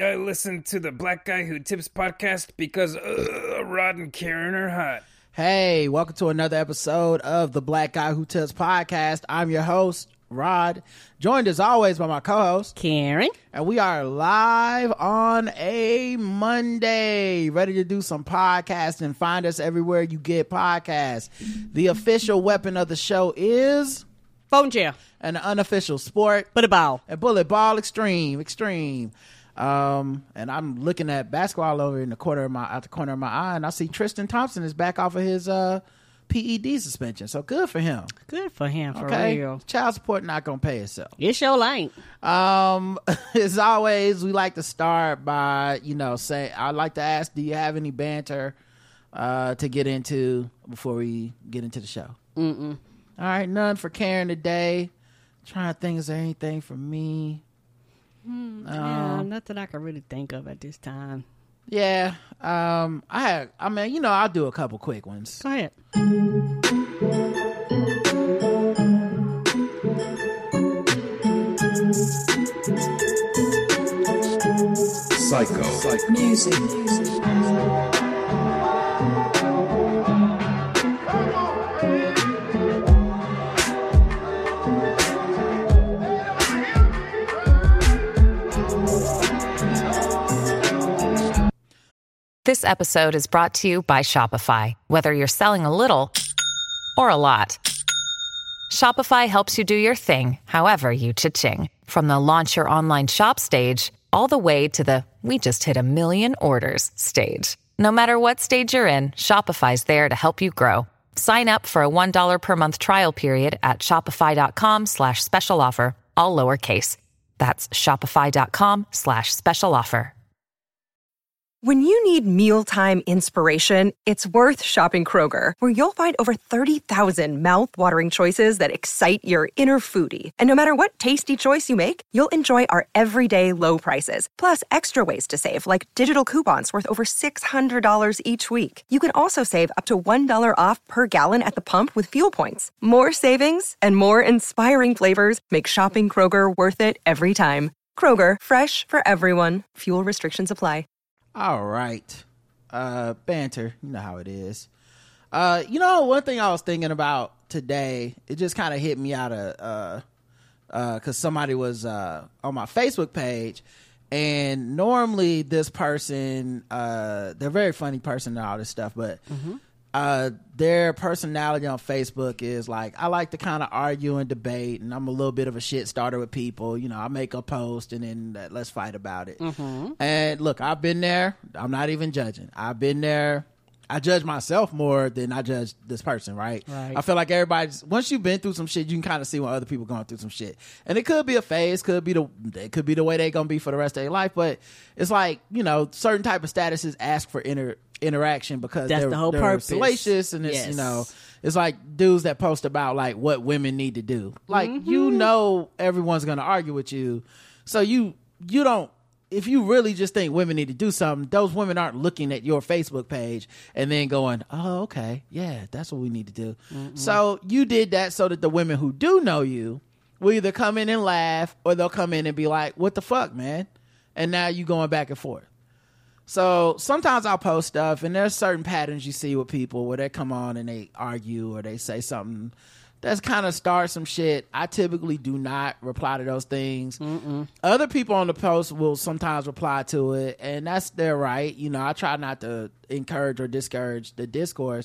I listen to the Black Guy Who Tips podcast because Rod and Karen are hot. Hey, welcome to another episode of the Black Guy Who Tips podcast. I'm your host, Rod, joined as always by my co-host, Karen. And we are live on a Monday, ready to do some podcasting. Find us everywhere you get podcasts. The official weapon of the show is... phone jail. An unofficial sport. Bullet ball. A bullet ball extreme. And I'm looking at basketball over in the corner of my eye, and I see Tristan Thompson is back off of his PED suspension. So good for him. Good for him, for real. Child support not gonna pay itself. It sure ain't. As always, we like to start by, I like to ask, do you have any banter to get into before we get into the show? Mm-mm. All right, none for Karen today. Trying to think, is there anything for me? Yeah, nothing I can really think of at this time. Yeah. I'll do a couple quick ones. Go ahead. Psycho music. This episode is brought to you by Shopify. Whether you're selling a little or a lot, Shopify helps you do your thing, however you cha-ching. From the launch your online shop stage, all the way to the we just hit 1 million orders stage. No matter what stage you're in, Shopify's there to help you grow. Sign up for a $1 per month trial period at shopify.com/special offer, all lowercase. That's shopify.com/special offer. When you need mealtime inspiration, it's worth shopping Kroger, where you'll find over 30,000 mouth-watering choices that excite your inner foodie. And no matter what tasty choice you make, you'll enjoy our everyday low prices, plus extra ways to save, like digital coupons worth over $600 each week. You can also save up to $1 off per gallon at the pump with fuel points. More savings and more inspiring flavors make shopping Kroger worth it every time. Kroger, fresh for everyone. Fuel restrictions apply. All right. Banter. You know how it is. One thing I was thinking about today, it just kind of hit me out of, cause somebody was, on my Facebook page, and normally this person, they're a very funny person and all this stuff, but, their personality on Facebook is like, I like to kind of argue and debate, and I'm a little bit of a shit starter with people. I make a post and then let's fight about it. And look, I've been there. I'm not even judging. I've been there. I judge myself more than I judge this person, right? I feel like everybody's, once you've been through some shit, you can kind of see when other people going through some shit. And it could be a phase, it could be the way they're going to be for the rest of their life, but it's like, certain type of statuses ask for interaction because that's the whole purpose. Salacious, and it's it's like dudes that post about like what women need to do, like everyone's gonna argue with you, so you don't, if you really just think women need to do something, those women aren't looking at your Facebook page and then going, oh, okay, yeah, that's what we need to do. So you did that so that the women who do know you will either come in and laugh, or they'll come in and be like, what the fuck, man? And now you going back and forth. So sometimes I'll post stuff, and there's certain patterns you see with people where they come on and they argue or they say something that's kind of starts some shit. I typically do not reply to those things. Other people on the post will sometimes reply to it, and that's their right. I try not to encourage or discourage the discourse.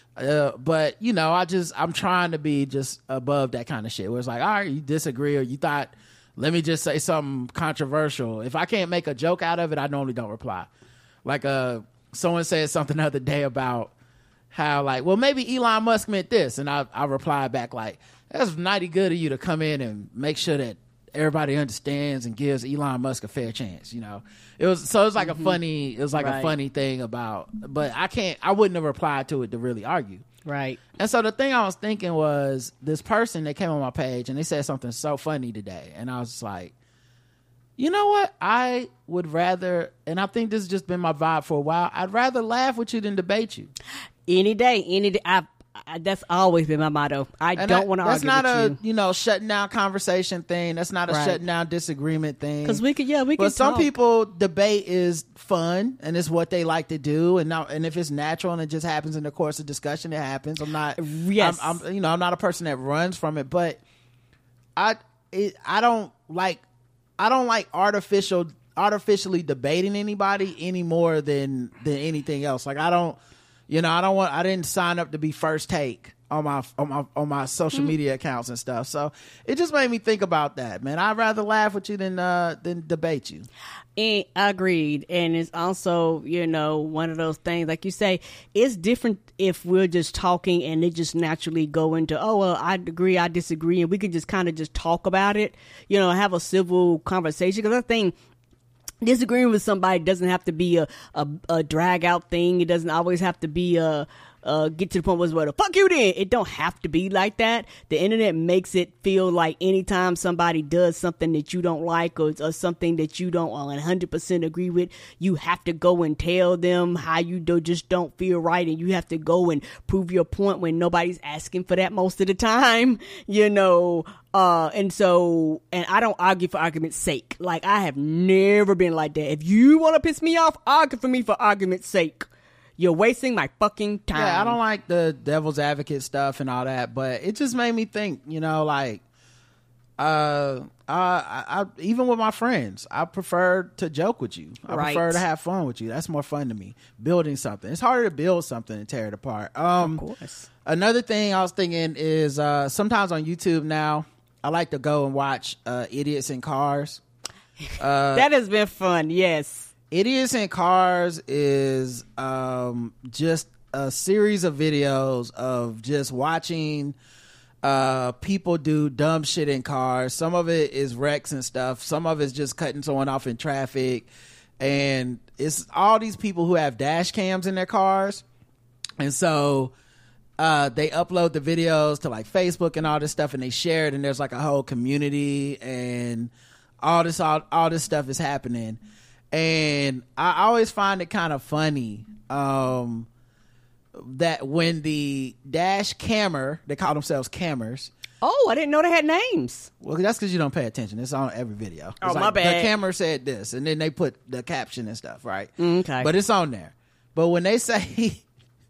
But I'm trying to be just above that kind of shit where it's like, all right, you disagree, or you thought, let me just say something controversial. If I can't make a joke out of it, I normally don't reply. Like someone said something the other day about how, like, well, maybe Elon Musk meant this, and I replied back like, that's mighty good of you to come in and make sure that everybody understands and gives Elon Musk a fair chance. It was like a funny, a funny thing about, but I wouldn't have replied to it to really argue. Right. And so the thing I was thinking was, this person that came on my page and they said something so funny today, and I was just like, you know what? I would rather, and I think this has just been my vibe for a while, I'd rather laugh with you than debate you. Any day. That's always been my motto. I don't want to argue with you. That's not a shutting down conversation thing. That's not a shutting down disagreement thing. Because we could But some people, debate is fun and it's what they like to do, and if it's natural and it just happens in the course of discussion, it happens. I'm not. Yes. I'm not a person that runs from it, but I don't like artificially debating anybody any more than anything else. Like I didn't sign up to be first take on my social media accounts and stuff. So it just made me think about that, man. I'd rather laugh with you than debate you. And agreed. And it's also, one of those things, like you say, it's different if we're just talking and it just naturally go into, oh, well, I agree, I disagree. And we could just kind of just talk about it, have a civil conversation. Because I think disagreeing with somebody doesn't have to be a drag out thing. It doesn't always have to be get to the point where the fuck you did. It don't have to be like that. The internet makes it feel like anytime somebody does something that you don't like or something that you don't 100% agree with, you have to go and tell them how you just don't feel right, and you have to go and prove your point when nobody's asking for that most of the time, and I don't argue for argument's sake. Like, I have never been like that. If you want to piss me off, argue for me for argument's sake. You're wasting my fucking time. Yeah, I don't like the devil's advocate stuff and all that, but it just made me think, I even with my friends, I prefer to joke with you. I prefer to have fun with you. That's more fun to me. Building something. It's harder to build something and tear it apart. Of course. Another thing I was thinking is sometimes on YouTube now, I like to go and watch Idiots in Cars. That has been fun, yes. Idiots in Cars is just a series of videos of just watching people do dumb shit in cars. Some of it is wrecks and stuff. Some of it's just cutting someone off in traffic. And it's all these people who have dash cams in their cars. And so they upload the videos to like Facebook and all this stuff, and they share it, and there's like a whole community, and all this stuff is happening. And I always find it kind of funny that when the dash cammer, they call themselves cammers. Oh, I didn't know they had names. Well, that's because you don't pay attention. It's on every video. Oh, my bad. The camera said this, and then they put the caption and stuff, right? Okay. But it's on there. But when they say,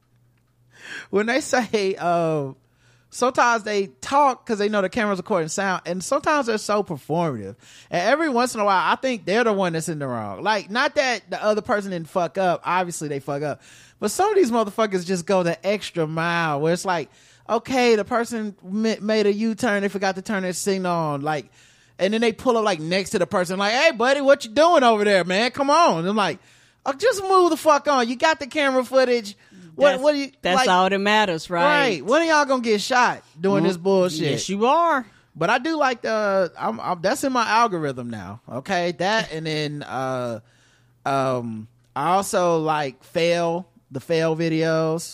sometimes they talk because they know the camera's recording sound, and sometimes they're so performative. And every once in a while, I think they're the one that's in the wrong. Like, not that the other person didn't fuck up. Obviously, they fuck up. But some of these motherfuckers just go the extra mile where it's like, okay, the person made a U-turn. They forgot to turn their signal on. Like, and then they pull up like next to the person like, hey, buddy, what you doing over there, man? Come on. And I'm like, oh, just move the fuck on. You got the camera footage. What do you? That's like, all that matters, right? Right. When are y'all gonna get shot doing this bullshit? Yes, you are. But I do like that's in my algorithm now. Okay, that, and then I also like the fail videos.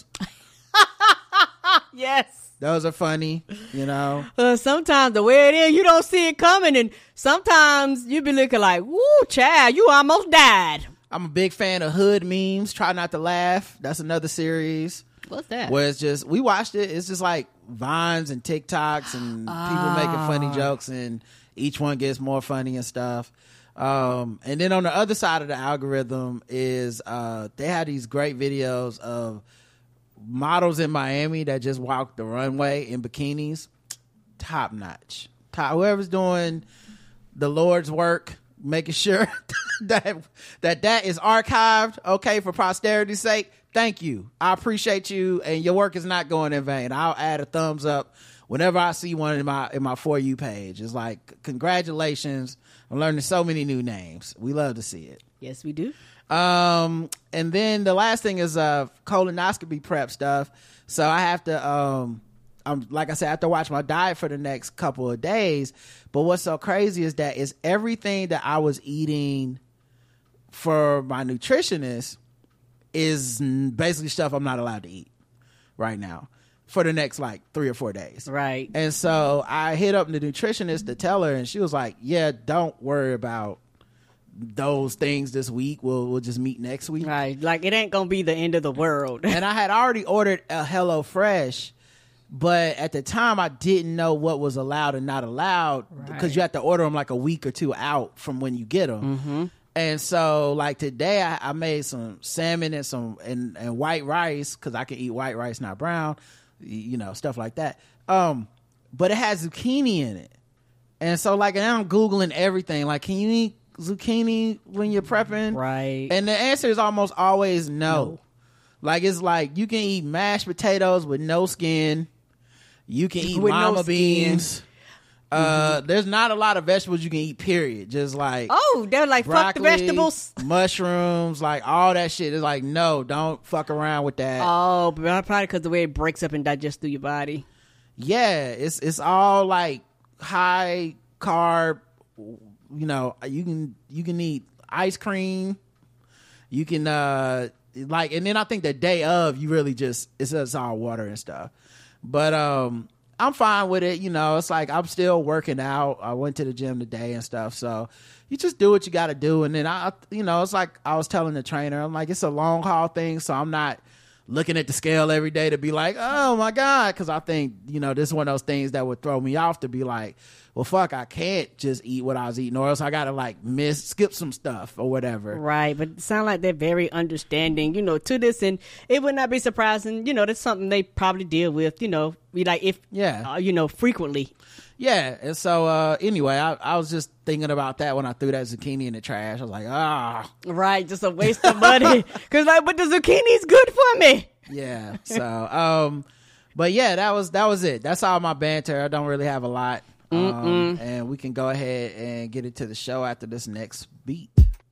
Yes. Those are funny, sometimes the way it is, you don't see it coming, and sometimes you be looking like, woo, child, you almost died. I'm a big fan of hood memes. Try not to laugh. That's another series. What's that? Where it's just, we watched it. It's just like Vines and TikToks and people making funny jokes, and each one gets more funny and stuff. And then on the other side of the algorithm is they had these great videos of models in Miami that just walk the runway in bikinis. Top notch. Whoever's doing the Lord's work, making sure that is archived, okay, for posterity's sake. Thank you. I appreciate you, and your work is not going in vain. I'll add a thumbs up whenever I see one in my For You page. It's like, congratulations. I'm learning so many new names. We love to see it. Yes, we do. And then the last thing is colonoscopy prep stuff. So I have to like I said, I have to watch my diet for the next couple of days. But what's so crazy is that it's everything that I was eating for my nutritionist is basically stuff I'm not allowed to eat right now for the next like 3 or 4 days. Right. And so I hit up the nutritionist to tell her, and she was like, yeah, don't worry about those things this week. We'll just meet next week. Right. Like, it ain't gonna be the end of the world. And I had already ordered a HelloFresh But at the time, I didn't know what was allowed and not allowed because you have to order them like a week or two out from when you get them. And so, like today, I made some salmon and white rice because I can eat white rice, not brown, stuff like that. But it has zucchini in it, and so like now I'm googling everything. Like, can you eat zucchini when you're prepping? Right. And the answer is almost always no. Like, it's like you can eat mashed potatoes with no skin. You can eat lima beans. There's not a lot of vegetables you can eat, period. Just like, they're like, broccoli, fuck the vegetables, mushrooms, like all that shit. It's like, no, don't fuck around with that. But probably because the way it breaks up and digests through your body. Yeah, it's all like high carb. You can eat ice cream. You can like, and then I think the day of, you really it's all water and stuff. But I'm fine with it. It's like I'm still working out. I went to the gym today and stuff. So you just do what you got to do. And then it's like I was telling the trainer, I'm like, it's a long haul thing. So I'm not looking at the scale every day to be like, oh my God. Cause I think, this is one of those things that would throw me off to be like, well, fuck, I can't just eat what I was eating, or else I gotta like skip some stuff or whatever. Right, but it sounds like they're very understanding, to this, and it would not be surprising, that's something they probably deal with, frequently. Yeah, and so anyway, I was just thinking about that when I threw that zucchini in the trash. I was like, right, just a waste of money, because but the zucchini's good for me. Yeah, so but yeah, that was it. That's all my banter. I don't really have a lot. And we can go ahead and get into the show after this next beat.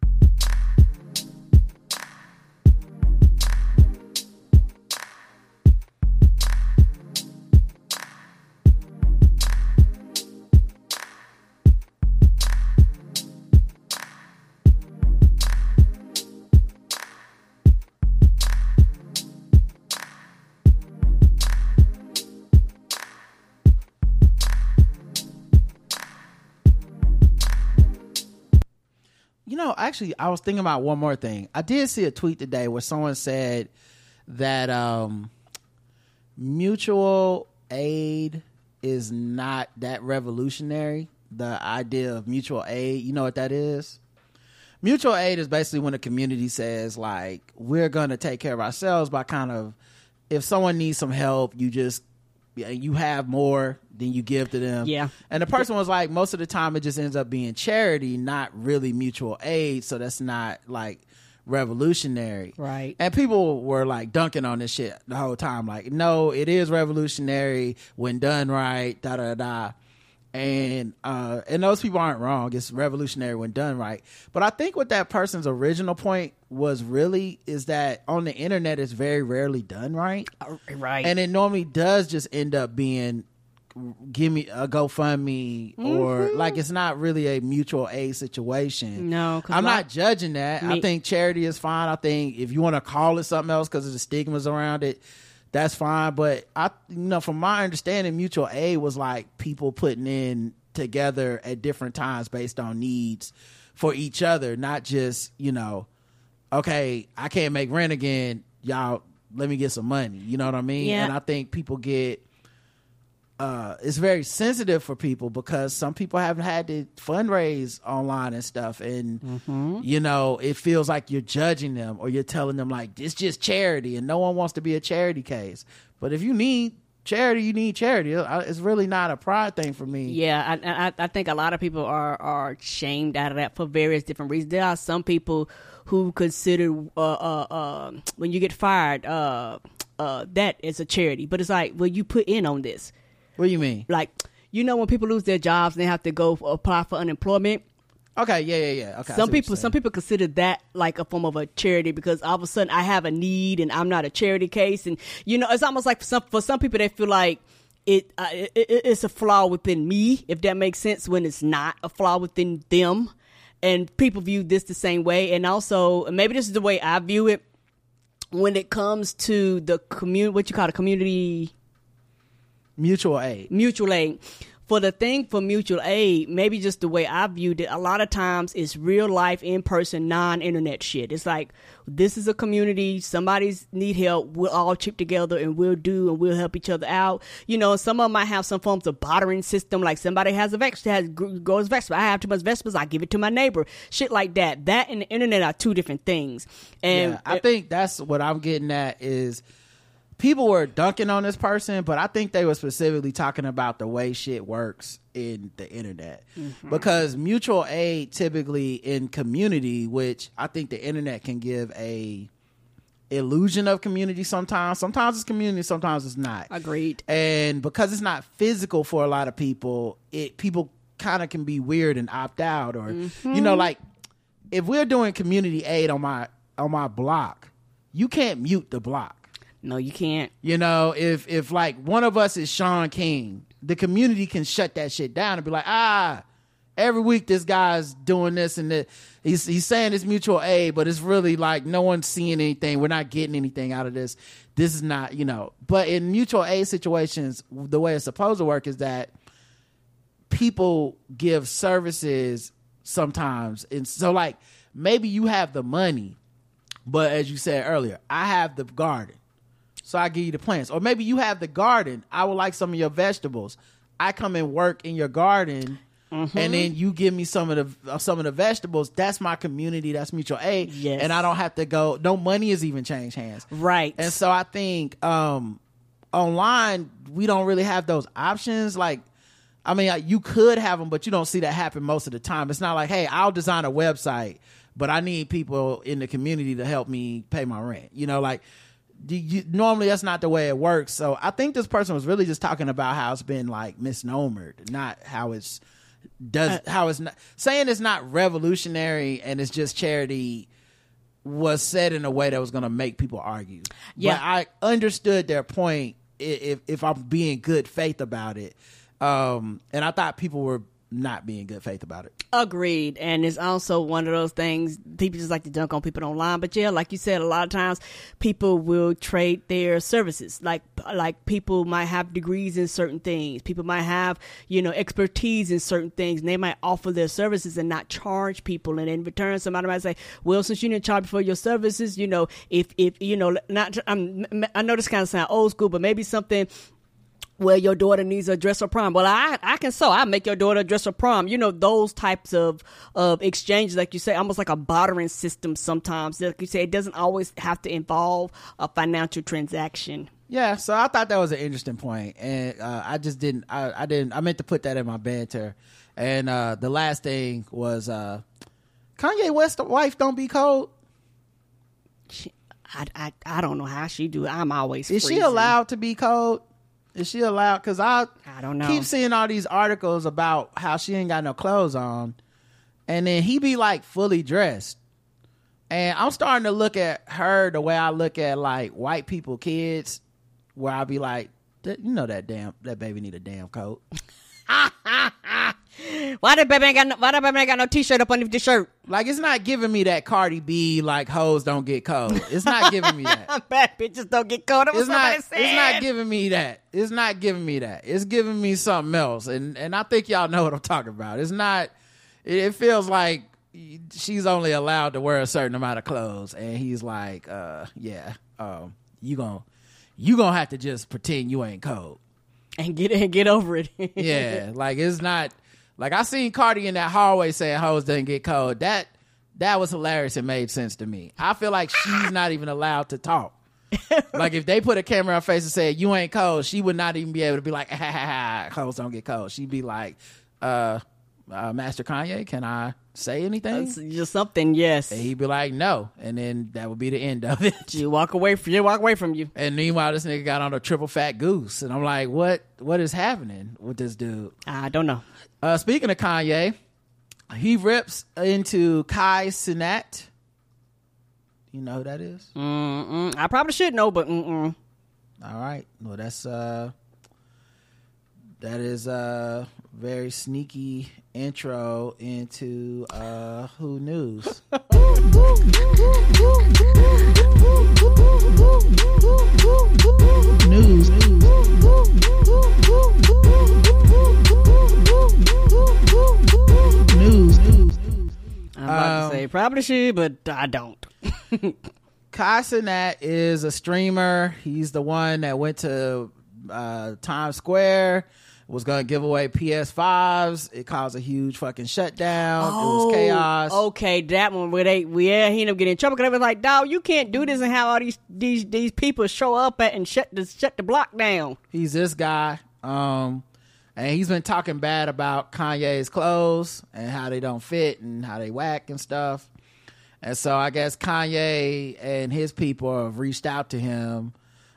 Actually, I was thinking about one more thing. I did see a tweet today where someone said that mutual aid is not that revolutionary. The idea of mutual aid, you know what that is? Mutual aid is basically when a community says, like, we're going to take care of ourselves by kind of, if someone needs some help, you have more than you give to them. Yeah. And the person was like, most of the time it just ends up being charity, not really mutual aid. So that's not like revolutionary. Right. And people were like dunking on this shit the whole time. Like, no, it is revolutionary when done right, da da da. And those people aren't wrong. It's revolutionary when done right. But I think what that person's original point was really is that on the internet it's very rarely done right. Right. And it normally does just end up being, give me a GoFundMe, or like, it's not really a mutual aid situation. No, I'm not judging that. I think charity is fine. I think if you want to call it something else because of the stigmas around it, that's fine. But from my understanding, mutual aid was like people putting in together at different times based on needs for each other, not just, okay, I can't make rent again, y'all, let me get some money. You know what I mean? Yeah. And I think people get, it's very sensitive for people because some people haven't had to fundraise online and stuff, and it feels like you're judging them or you're telling them like, it's just charity, and no one wants to be a charity case. But if you need charity, you need charity. It's really not a pride thing for me. Yeah, I think a lot of people are shamed out of that for various different reasons. There are some people who consider when you get fired that is a charity, but it's like, well, you put in on this. What do you mean? Like, when people lose their jobs and they have to go apply for unemployment. Okay, yeah. Okay. Some people consider that like a form of a charity because all of a sudden I have a need and I'm not a charity case, and it's almost like for some people they feel like it's a flaw within me, if that makes sense, when it's not a flaw within them. And people view this the same way, and also maybe this is the way I view it when it comes to the community. What you call a community. Mutual aid. For the thing for mutual aid, maybe just the way I viewed it, a lot of times it's real life, in-person, non-internet shit. It's like, this is a community, somebody's need help, we'll all chip together and we'll help each other out. You know, some of them might have some forms of bartering system, like somebody has grows vegetables. I have too much vegetables, I give it to my neighbor. Shit like that. That and the internet are two different things. And I think that's what I'm getting at is people were dunking on this person, but I think they were specifically talking about the way shit works in the internet. Because mutual aid typically in community, which I think the internet can give a illusion of community sometimes. Sometimes it's community, sometimes it's not. Agreed. And because it's not physical for a lot of people, people kind of can be weird and opt out, or you know, like if we're doing community aid on my block, you can't mute the block. No, you can't. You know, if like one of us is Sean King, the community can shut that shit down and be like, every week this guy's doing this and that. He's saying it's mutual aid, but it's really like no one's seeing anything. We're not getting anything out of this. This is not, you know. But in mutual aid situations, the way it's supposed to work is that people give services sometimes. And so like maybe you have the money, but as you said earlier, I have the garden. So I give you the plants. Or maybe you have the garden. I would like some of your vegetables. I come and work in your garden, and then you give me some of the vegetables. That's my community. That's mutual aid. Yes. And I don't have to go. No money has even changed hands. Right. And so I think online we don't really have those options. Like, I mean, you could have them, but you don't see that happen most of the time. It's not like, hey, I'll design a website, but I need people in the community to help me pay my rent. You know, like. Normally that's not the way it works. So I think this person was really just talking about how it's been like misnomered, not how it's not saying it's not revolutionary and it's just charity was said in a way that was going to make people argue. Yeah. But I understood their point if I'm being good faith about it. And I thought people were not being good faith about it. Agreed. And it's also one of those things, people just like to dunk on people online, but yeah, like you said, a lot of times people will trade their services. Like people might have degrees in certain things, people might have, you know, expertise in certain things, and they might offer their services and not charge people, and in return somebody might say, well, since you didn't charge for your services, you know, if you know, not I know this kind of sound old school, but maybe something, well, your daughter needs a dress for prom. Well, I can sew. I'll make your daughter a dress for prom. You know, those types of exchanges, like you say, almost like a bartering system sometimes. Like you say, it doesn't always have to involve a financial transaction. Yeah, so I thought that was an interesting point. And I just didn't, I meant to put that in my banter. And the last thing was Kanye West's wife don't be cold. I don't know how she do it. I'm always Is freezing. she allowed to be cold? Is she allowed? Because I don't know. Keep seeing all these articles about how she ain't got no clothes on, and then he be like fully dressed. And I'm starting to look at her the way I look at like white people kids, where I be like, you know, that baby need a damn coat. Why that baby ain't got no t-shirt up underneath the shirt? Like, it's not giving me that Cardi B like hoes don't get cold. It's not giving me that. Bad bitches don't get cold. It's not giving me that. It's not giving me that. It's giving me something else. And I think y'all know what I'm talking about. It's not. It feels like she's only allowed to wear a certain amount of clothes, and he's like, you gonna have to just pretend you ain't cold and get over it. Yeah, like it's not. Like, I seen Cardi in that hallway saying hoes doesn't get cold. That was hilarious and made sense to me. I feel like she's not even allowed to talk. Like, if they put a camera on her face and said, you ain't cold, she would not even be able to be like, hoes don't get cold. She'd be like, Master Kanye, can I say anything? Just something, yes. And he'd be like, no. And then that would be the end of it. You walk away from you. And meanwhile, this nigga got on a triple fat goose. And I'm like, what is happening with this dude? I don't know. Speaking of Kanye, he rips into Kai Cenat. You know who that is? I probably should know, but All right. Well, that is a very sneaky intro into Who News. News. should, but I don't. Kai Cenat is a streamer. He's the one that went to Times Square, was gonna give away PS5s. It caused a huge fucking shutdown. It was chaos. Okay, that one where he ended up getting in trouble because they was like, dog, you can't do this and have all these people show up and shut the block down. He's this guy. And he's been talking bad about Kanye's clothes and how they don't fit and how they whack and stuff. And so I guess Kanye and his people have reached out to him,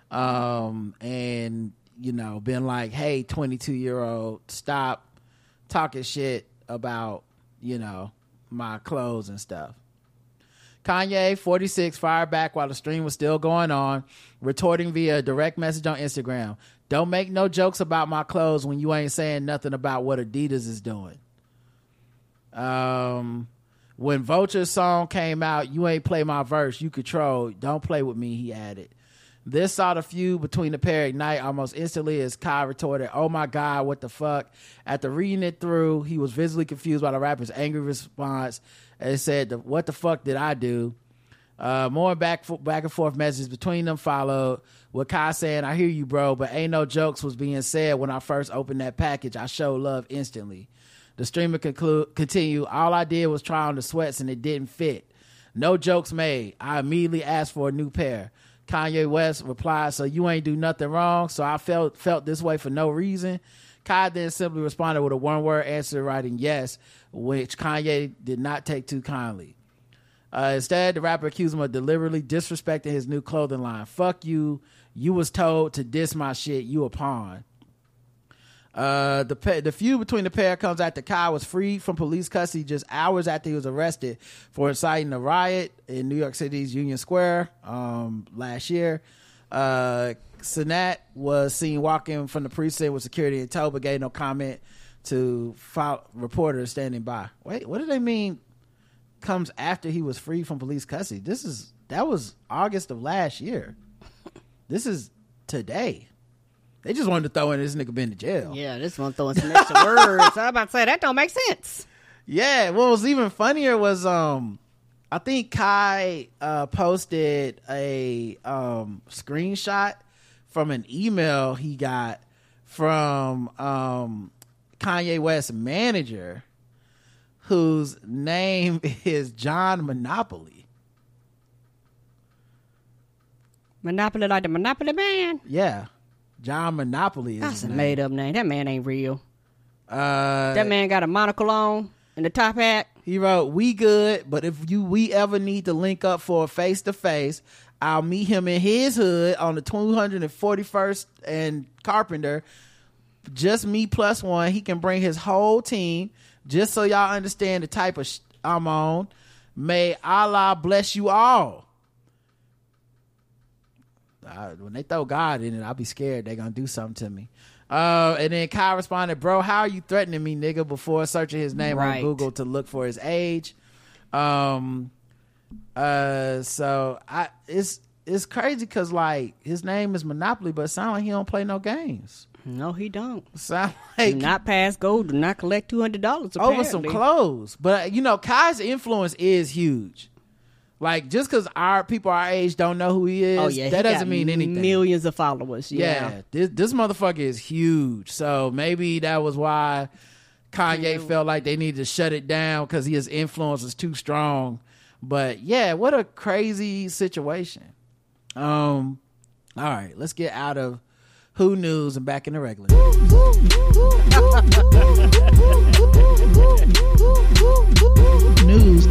and, you know, been like, hey, 22-year-old, stop talking shit about, you know, my clothes and stuff. Kanye, 46, fired back while the stream was still going on, retorting via a direct message on Instagram. Don't make no jokes about my clothes when you ain't saying nothing about what Adidas is doing. When Vulture's song came out, you ain't play my verse, you control. Don't play with me, he added. This saw the feud between the pair ignite almost instantly as Kai retorted, oh my God, what the fuck? After reading it through, he was visibly confused by the rapper's angry response and said, what the fuck did I do? More back and forth messages between them followed, with Kai saying, I hear you, bro, but ain't no jokes was being said when I first opened that package. I showed love instantly. The streamer continued, all I did was try on the sweats and it didn't fit. No jokes made. I immediately asked for a new pair. Kanye West replied, so you ain't do nothing wrong, so I felt this way for no reason. Kai then simply responded with a one-word answer, writing yes, which Kanye did not take too kindly. Instead, the rapper accused him of deliberately disrespecting his new clothing line. Fuck you. You was told to diss my shit. You a pawn. The feud between the pair comes after Kai was freed from police custody just hours after he was arrested for inciting a riot in New York City's Union Square last year. Cenat was seen walking from the precinct with security in tow, but gave no comment to reporters standing by. Wait, what do they mean comes after he was freed from police custody? That was August of last year. This is today. They just wanted to throw in this nigga been to jail. Yeah, this one throwing some extra words. I'm about to say that don't make sense. Yeah, what was even funnier was I think Kai posted a screenshot from an email he got from Kanye West's manager, whose name is John Monopoly. Monopoly like the Monopoly Man? Yeah. John Monopoly is That's a his name. made up name. That man ain't real. That man got a monocle on and the top hat. He wrote, we good, but if we ever need to link up for a face-to-face, I'll meet him in his hood on the 241st and Carpenter. Just me plus one. He can bring his whole team, just so y'all understand the type of I'm on. May Allah bless you all. When they throw God in it, I'll be scared they're gonna do something to me. And then Kai responded, bro, how are you threatening me, nigga, before searching his name on Google to look for his age. So it's crazy because like his name is Monopoly, but it sounds like he don't play no games. No, he don't. Sound like do not pass go, do not collect $200 over some clothes. But you know, Kai's influence is huge. Like, just because our people our age don't know who he is, that doesn't mean anything. Millions of followers. Yeah. This motherfucker is huge. So maybe that was why Kanye felt like they needed to shut it down because his influence is too strong. But yeah, what a crazy situation. All right, let's get out of Who News and back into regular news.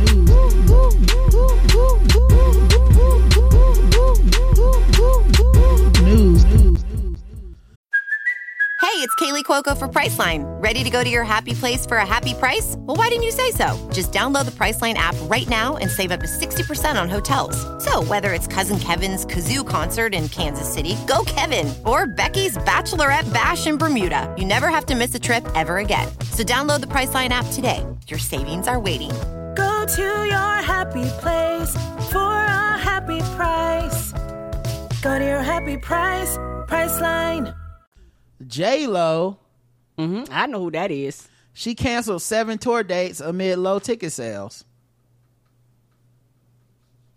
Hey, it's Kaylee Cuoco for Priceline. Ready to go to your happy place for a happy price? Well, why didn't you say so? Just download the Priceline app right now and save up to 60% on hotels. So whether it's Cousin Kevin's Kazoo Concert in Kansas City, go Kevin, or Becky's Bachelorette Bash in Bermuda, you never have to miss a trip ever again. So download the Priceline app today. Your savings are waiting. Go to your happy place for a happy price. Go to your happy price, Priceline. J-Lo, I know who that is. she canceled 7 tour dates amid low ticket sales.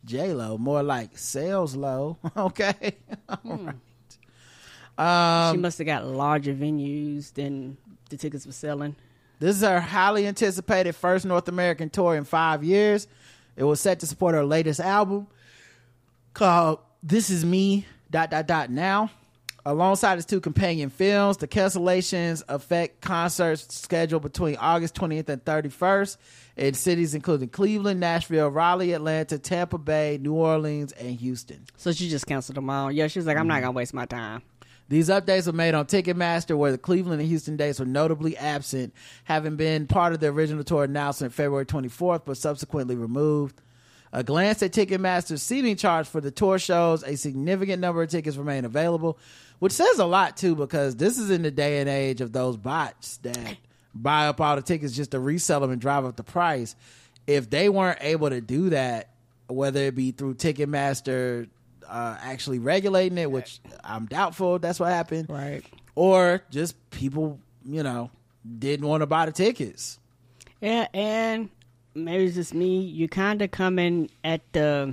J-Lo, more like sales low. Okay. All right. She must have got larger venues than the tickets were selling. This is her highly anticipated first North American tour in 5 years. It was set to support her latest album called This Is Me, ... Now. Alongside its 2 companion films, the cancellations affect concerts scheduled between August 20th and 31st in cities including Cleveland, Nashville, Raleigh, Atlanta, Tampa Bay, New Orleans, and Houston. So she just canceled them all. Yeah, she was like, I'm not going to waste my time. These updates were made on Ticketmaster, where the Cleveland and Houston dates were notably absent, having been part of the original tour announcement February 24th, but subsequently removed. A glance at Ticketmaster's seating charts for the tour shows a significant number of tickets remain available, which says a lot too, because this is in the day and age of those bots that buy up all the tickets just to resell them and drive up the price. If they weren't able to do that, whether it be through Ticketmaster actually regulating it, which I'm doubtful that's what happened, right? Or just people, didn't want to buy the tickets. Yeah, and maybe it's just me. You kind of coming at the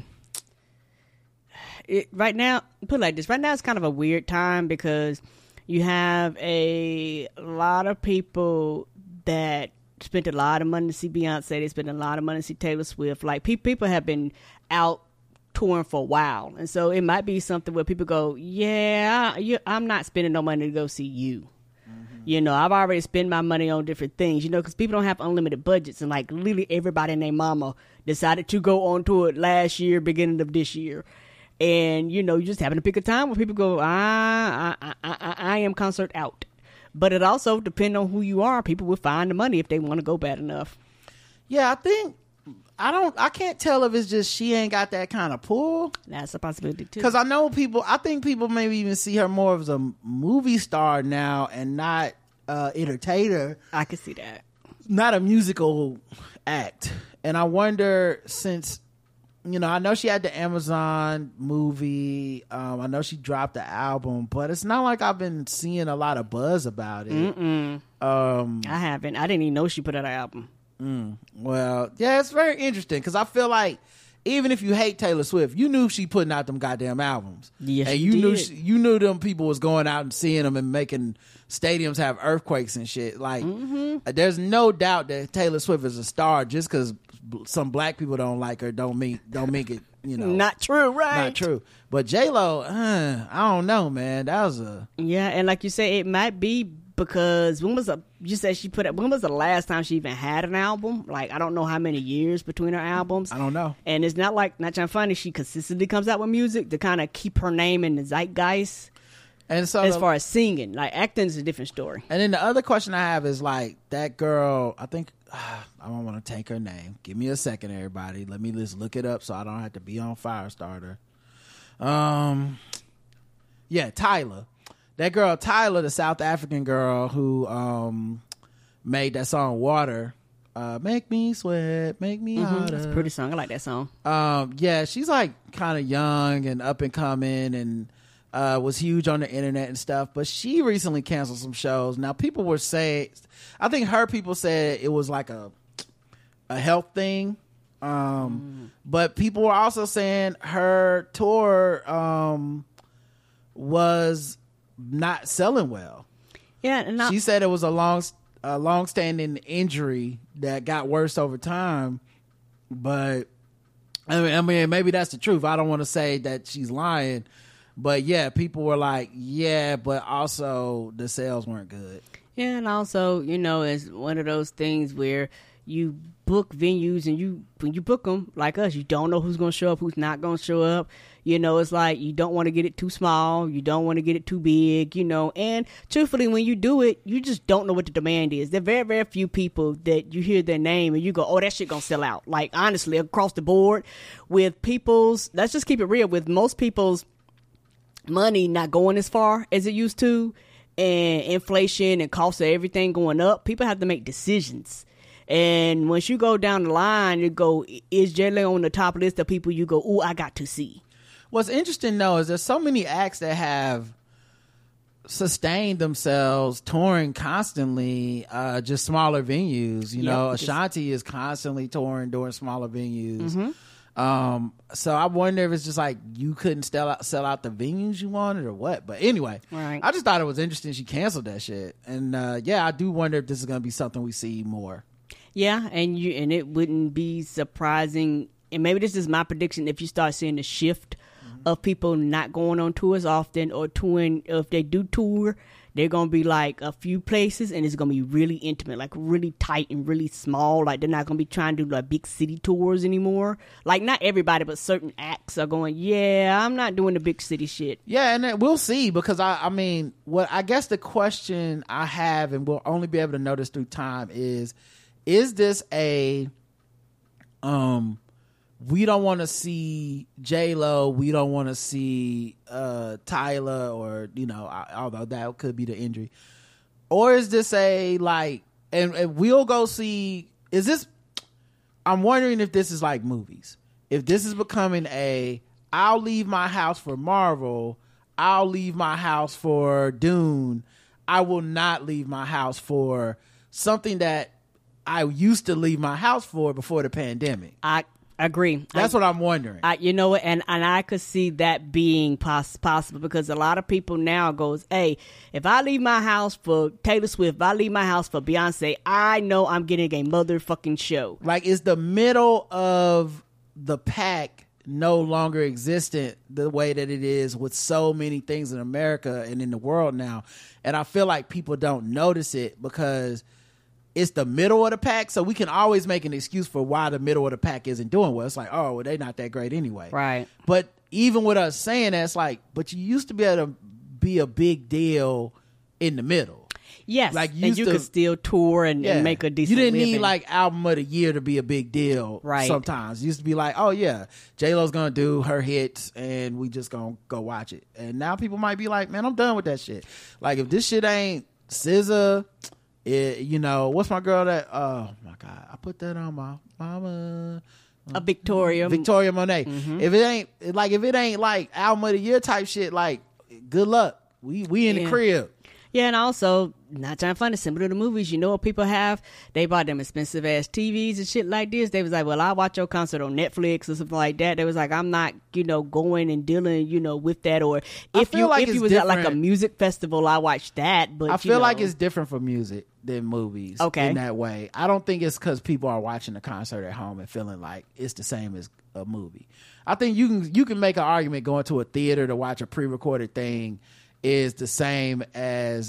right now. Put it like this: right now, it's kind of a weird time because you have a lot of people that spent a lot of money to see Beyonce. They spent a lot of money to see Taylor Swift. Like people have been out touring for a while, and so it might be something where people go, I'm not spending no money to go see you. I've already spent my money on different things, because people don't have unlimited budgets, and like literally everybody and their mama decided to go on tour last year, beginning of this year, and you just having to pick a time where people go, I am concert out. But it also depends on who you are. People will find the money if they want to go bad enough. Yeah, I can't tell if it's just she ain't got that kind of pull. That's a possibility too. Because I think people maybe even see her more as a movie star now and not entertainer. I can see that. Not a musical act. And I wonder, since, I know she had the Amazon movie. I know she dropped the album, but it's not like I've been seeing a lot of buzz about it. I haven't. I didn't even know she put out an album. Well, yeah, it's very interesting because I feel like even if you hate Taylor Swift, you knew she putting out them goddamn albums. Yes, and you knew them people was going out and seeing them and making stadiums have earthquakes and shit. Like, there's no doubt that Taylor Swift is a star. Just because some black people don't like her don't make it. Not true, right? Not true. But J-Lo, I don't know, man. That was and like you say, it might be. Because when was the last time she even had an album? Like, I don't know how many years between her albums. I don't know. And it's not like, not trying funny, she consistently comes out with music to kind of keep her name in the zeitgeist. And so as far as singing, like acting is a different story. And then the other question I have is like that girl, I think, I don't want to take her name. Give me a second, everybody. Let me just look it up so I don't have to be on Firestarter. Tyler. That girl, Tyler, the South African girl who made that song Water, Make Me Sweat, Make Me Hotter. That's a pretty song. I like that song. She's like kind of young and up and coming and was huge on the internet and stuff, but she recently canceled some shows. Now, people were saying, I think people said it was like a health thing, but people were also saying her tour was not selling well. Yeah, and she said it was a long-standing injury that got worse over time. But I mean, maybe that's the truth. I don't want to say that she's lying, but yeah, people were like, yeah, but also the sales weren't good. Yeah, and also, it's one of those things where you book venues and when you book them, like us, you don't know who's going to show up, who's not going to show up. It's like you don't want to get it too small. You don't want to get it too big, and truthfully, when you do it, you just don't know what the demand is. There are very, very few people that you hear their name and you go, oh, that shit going to sell out. Like, honestly, across the board with let's just keep it real, with most people's money not going as far as it used to and inflation and cost of everything going up, people have to make decisions. And once you go down the line, you go, is J-Lo on the top list of people you go, ooh, I got to see? What's interesting, though, is there's so many acts that have sustained themselves touring constantly, just smaller venues. Ashanti is constantly touring, doing smaller venues. So I wonder if it's just like you couldn't sell out the venues you wanted or what. But anyway, right. I just thought it was interesting she canceled that shit. And I do wonder if this is going to be something we see more. Yeah, and it wouldn't be surprising, and maybe this is my prediction, if you start seeing a shift of people not going on tours often or touring. If they do tour, they're going to be like a few places, and it's going to be really intimate, like really tight and really small. Like they're not going to be trying to do like big city tours anymore. Like not everybody, but certain acts are going, yeah, I'm not doing the big city shit. Yeah, and then we'll see, because I mean, what I guess the question I have, and we'll only be able to know this through time, is this a we don't want to see J-Lo, we don't want to see Tyler, or although that could be the injury, or is this a like, and we'll go see, is this, I'm wondering if this is like movies, if this is becoming a I'll leave my house for Marvel, I'll leave my house for Dune, I will not leave my house for something that I used to leave my house for before the pandemic. I agree. That's what I'm wondering. You know what, and I could see that being possible, because a lot of people now goes, hey, if I leave my house for Taylor Swift, if I leave my house for Beyonce, I know I'm getting a motherfucking show. Like, is the middle of the pack no longer existent the way that it is with so many things in America and in the world now? And I feel like people don't notice it because it's the middle of the pack, so we can always make an excuse for why the middle of the pack isn't doing well. It's like, oh, well, they're not that great anyway. Right. But even with us saying that, it's like, but you used to be able to be a big deal in the middle. Yes, like and you could still tour and make a decent You didn't living. need like album of the year to be a big deal. Right. Sometimes it used to be like, oh yeah, J-Lo's gonna do her hits and we just gonna go watch it. And now people might be like, man, I'm done with that shit. Like if this shit ain't SZA, what's my girl that, oh my God, I put that on my mama. A Victoria Monet. Mm-hmm. If it ain't like album of the year type shit, like good luck. We in the crib. Yeah, and also, not trying to find it, similar to the movies, you know what people have? They bought them expensive ass TVs and shit like this. They was like, well, I'll watch your concert on Netflix or something like that. They was like, I'm not, going and dealing, with that. Or if you was at like a music festival, I watch that. But I feel like it's different for music than movies. Okay. In that way. I don't think it's because people are watching the concert at home and feeling like it's the same as a movie. I think you can make an argument going to a theater to watch a pre-recorded thing is the same as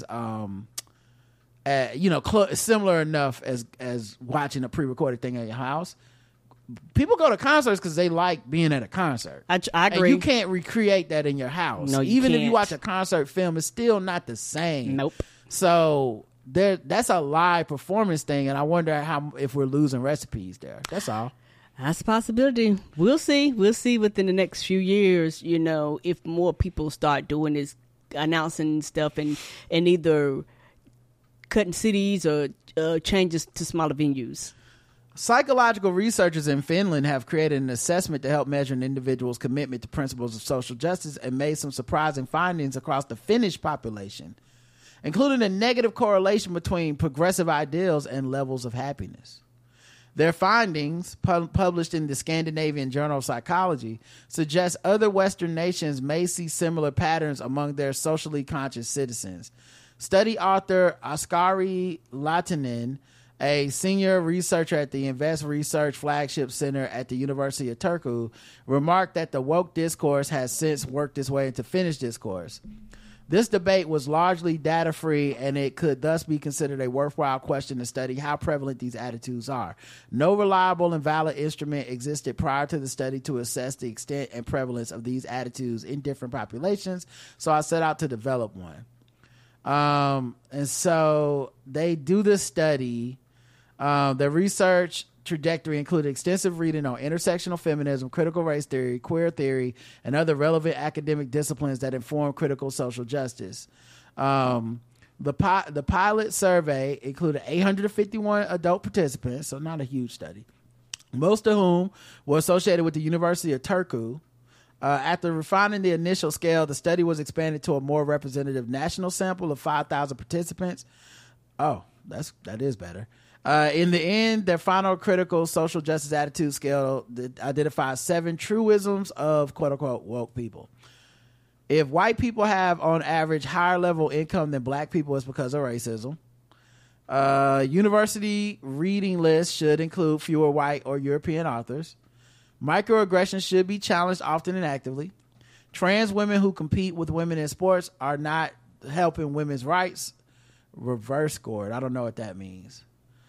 similar enough as watching a pre-recorded thing at your house. People go to concerts because they like being at a concert. I agree. And you can't recreate that in your house. No, even if you can't. watch a concert film, it's still not the same. Nope. So that's a live performance thing, and I wonder if we're losing recipes there. That's all. That's a possibility. We'll see. We'll see within the next few years, if more people start doing this, announcing stuff and either cutting cities or changes to smaller venues. Psychological researchers in Finland have created an assessment to help measure an individual's commitment to principles of social justice and made some surprising findings across the Finnish population, including a negative correlation between progressive ideals and levels of happiness. Their findings, published in the Scandinavian Journal of Psychology, suggest other Western nations may see similar patterns among their socially conscious citizens. Study author Oskari Latinen, a senior researcher at the Invest Research Flagship Center at the University of Turku, remarked that the woke discourse has since worked its way into Finnish discourse. This debate was largely data-free, and it could thus be considered a worthwhile question to study how prevalent these attitudes are. No reliable and valid instrument existed prior to the study to assess the extent and prevalence of these attitudes in different populations, so I set out to develop one. And so they do this study. The research trajectory included extensive reading on intersectional feminism, critical race theory, queer theory, and other relevant academic disciplines that inform critical social justice. The pilot survey included 851 adult participants, so not a huge study, most of whom were associated with the University of Turku. After refining the initial scale, the study was expanded to a more representative national sample of 5,000 participants. Oh, that is better. In the end, their final critical social justice attitude scale identifies 7 truisms of quote-unquote woke people. If white people have, on average, higher level income than black people, it's because of racism. University reading lists should include fewer white or European authors. Microaggressions should be challenged often and actively. Trans women who compete with women in sports are not helping women's rights. Reverse scored. I don't know what that means.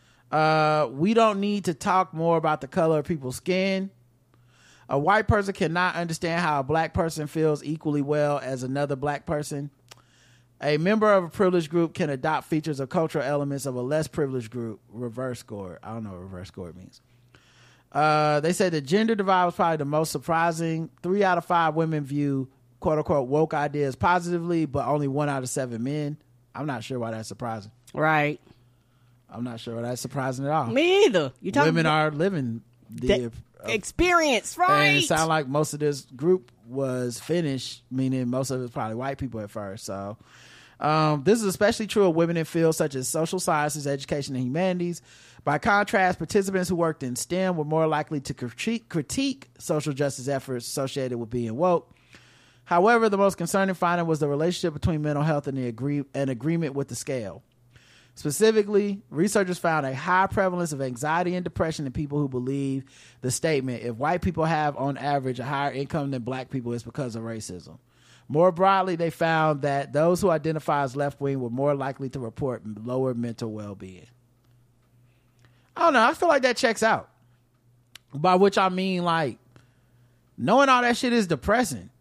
We don't need to talk more about the color of people's skin. A white person cannot understand how a black person feels equally well as another black person. A member of a privileged group can adopt features of cultural elements of a less privileged group. Reverse score. I don't know what reverse score means. They said the gender divide was probably the most surprising. 3 out of 5 women view quote unquote woke ideas positively, but only 1 out of 7 men. I'm not sure why that's surprising. Right. I'm not sure why that's surprising at all. Me either. You talking women are living the experience, right? And it sounds like most of this group was Finnish, meaning most of it's probably white people at first. So this is especially true of women in fields such as social sciences, education, and humanities. By contrast, participants who worked in STEM were more likely to critique social justice efforts associated with being woke. However, the most concerning finding was the relationship between mental health and an agreement with the scale. Specifically, researchers found a high prevalence of anxiety and depression in people who believe the statement, if white people have on average a higher income than black people, it's because of racism. More broadly, they found that those who identify as left-wing were more likely to report lower mental well-being. I don't know. I feel like that checks out. By which I mean, like, knowing all that shit is depressing.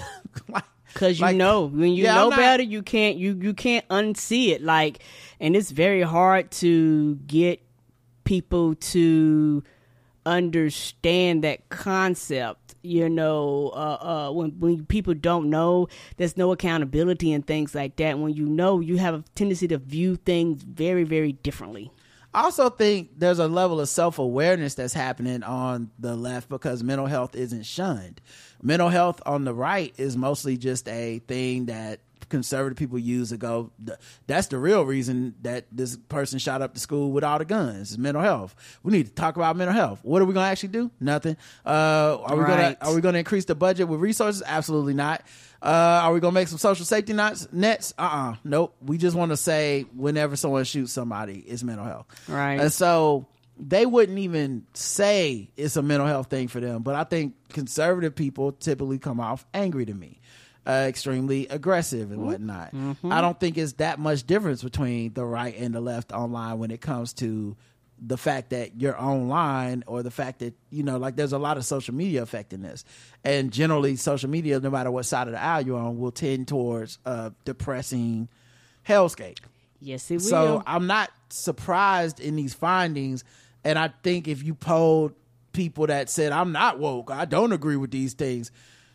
Because when you know better, you can't unsee it. Like, and it's very hard to get people to understand that concept. You know, when people don't know, there's no accountability and things like that. When you know, you have a tendency to view things very, very differently. I also think there's a level of self-awareness that's happening on the left because mental health isn't shunned. Mental health on the right is mostly just a thing that conservative people use to go, that's the real reason that this person shot up the school with all the guns, is mental health. We need to talk about mental health. What are we going to actually do? Nothing. Are we going to increase the budget with resources? Absolutely not. Are we going to make some social safety nets? Nope. We just want to say whenever someone shoots somebody, it's mental health. Right. And so they wouldn't even say it's a mental health thing for them. But I think conservative people typically come off angry to me, extremely aggressive and whatnot. Mm-hmm. I don't think it's that much difference between the right and the left online when it comes to the fact that you're online, or the fact that, you know, like there's a lot of social media affecting this, and generally social media, no matter what side of the aisle you're on, will tend towards a depressing hellscape. Yes, it will. So I'm not surprised in these findings, and I think if you polled people that said I'm not woke, I don't agree with these things,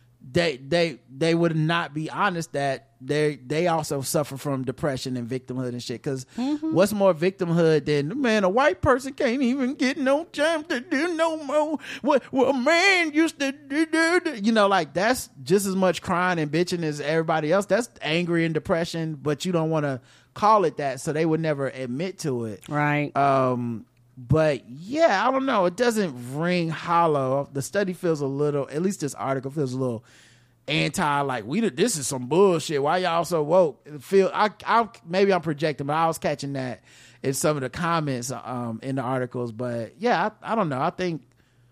they would not be honest that they also suffer from depression and victimhood and shit. Because what's more victimhood than, man, a white person can't even get no job to do no more what a man used to do. You know, like, that's just as much crying and bitching as everybody else. That's angry and depression, but you don't want to call it that, so they would never admit to it. Right. But yeah, I don't know. It doesn't ring hollow. The study feels a little, at least this article feels a little anti, like, this is some bullshit. Why y'all so woke? Maybe I'm projecting, but I was catching that in some of the comments in the articles. But yeah, I don't know. I think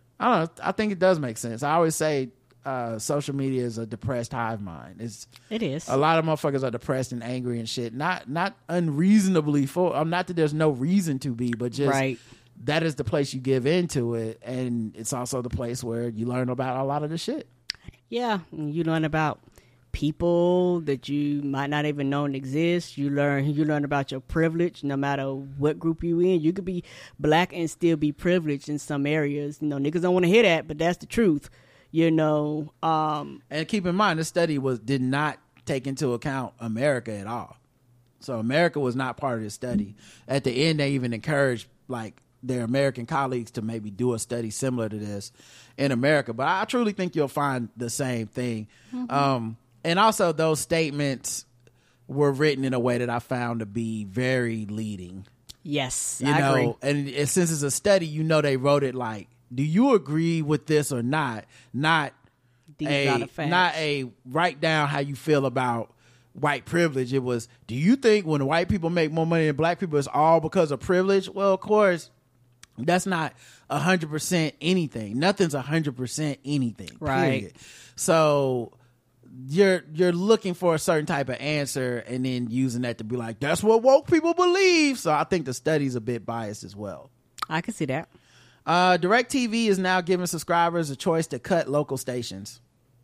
it does make sense. I always say social media is a depressed hive mind. It is. A lot of motherfuckers are depressed and angry and shit. Not unreasonably not that there's no reason to be, but just right. That is the place you give into it, and it's also the place where you learn about a lot of the shit. Yeah, you learn about people that you might not even know exist. You learn about your privilege, no matter what group you in. You could be black and still be privileged in some areas. You know, niggas don't want to hear that, but that's the truth. You know, and keep in mind, this study did not take into account America at all. So America was not part of this study. At the end, they even encouraged, like, their American colleagues to maybe do a study similar to this in America. But I truly think you'll find the same thing. Mm-hmm. And also, those statements were written in a way that I found to be very leading. Yes, You I know, agree. and since it's a study, you know they wrote it like, do you agree with this or not? These are the facts. Not a write down how you feel about white privilege. It was, do you think when white people make more money than black people, it's all because of privilege? Well, of course, that's not 100% anything. Nothing's 100% anything. Right. Period. So you're looking for a certain type of answer and then using that to be like, that's what woke people believe. So I think the study's a bit biased as well. I can see that. DirecTV is now giving subscribers a choice to cut local stations.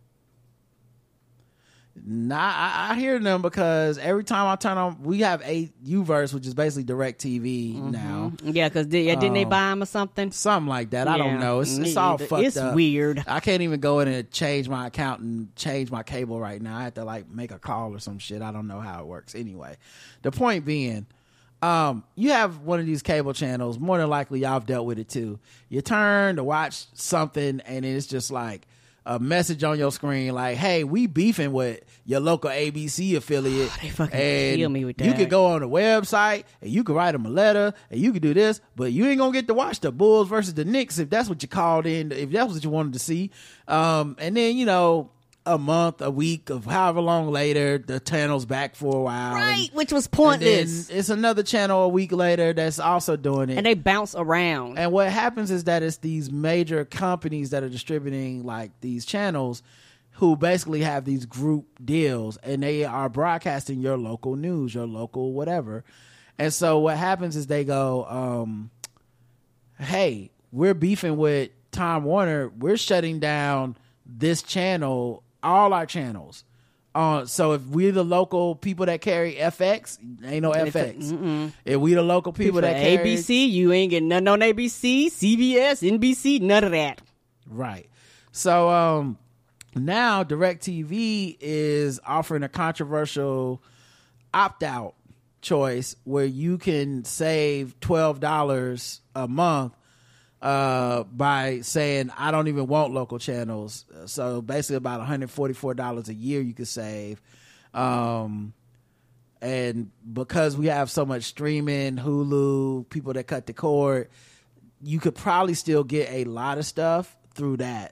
I hear them because every time I turn on, we have a Uverse, which is basically DirecTV now. Yeah, because didn't they buy them or something? Something like that. I don't Yeah, know. It's me all either. fucked It's up. weird. I can't even go in and change my account and change my cable right now. I have to like make a call or some shit. I don't know how it works. Anyway, the point being, you have one of these cable channels. More than likely, y'all have dealt with it too. You turn to watch something, and it's just like a message on your screen like, hey, we beefing with your local ABC affiliate. They fucking and kill me with you that. could go on the website and you could write them a letter and you could do this, but you ain't gonna get to watch the Bulls versus the Knicks if that's what you called in, if that's what you wanted to see. And then, you know, a month, a week of however long later, the channel's back for a while. Right, which was And pointless. then it's another channel a week later that's also doing it. And they bounce around. And what happens is that it's these major companies that are distributing like these channels who basically have these group deals, and they are broadcasting your local news, your local whatever. And so what happens is they go, hey, we're beefing with Time Warner. We're shutting down this channel, all our channels. So if we're the local people that carry FX, ain't no FX. If we the local people that carry ABC, you ain't getting nothing on ABC, CBS, NBC, none of that. Right. So now DirecTV is offering a controversial opt-out choice where you can save $12 a month by saying, I don't even want local channels. So basically about $144 a year you could save. And because we have so much streaming, Hulu, people that cut the cord, you could probably still get a lot of stuff through that.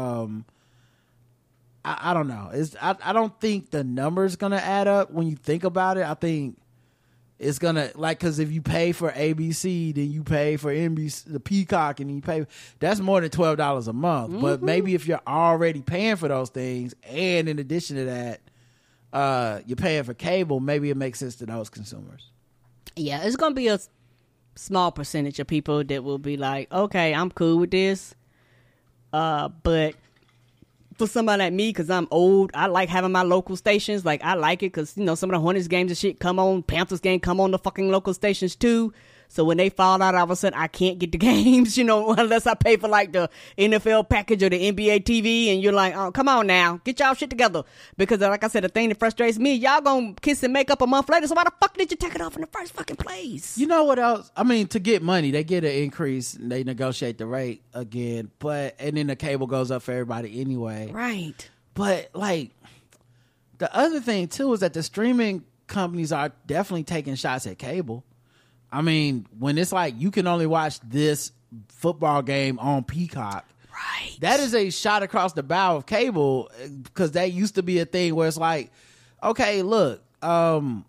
I don't know. I don't think the number's gonna add up when you think about it. I think it's gonna, like, because if you pay for ABC, then you pay for NBC, the Peacock, and you pay, that's more than $12 a month. But maybe if you're already paying for those things, and in addition to that, you're paying for cable, maybe it makes sense to those consumers. Yeah, it's going to be a small percentage of people that will be like, okay, I'm cool with this. But for somebody like me, because I'm old, I like having my local stations. Like, I like it because, you know, some of the Hornets games and shit come on. Panthers game come on the fucking local stations too. So when they fall out, all of a sudden, I can't get the games, you know, unless I pay for like the NFL package or the NBA TV. And you're like, oh, come on now, get y'all shit together. Because like I said, the thing that frustrates me, y'all gonna kiss and make up a month later. So why the fuck did you take it off in the first fucking place? You know what else? I mean, to get money, they get an increase and they negotiate the rate again, and then the cable goes up for everybody anyway. Right. But like, the other thing too is that the streaming companies are definitely taking shots at cable. I mean, when it's like you can only watch this football game on Peacock, Right. that is a shot across the bow of cable, because that used to be a thing where it's like, okay, look, it's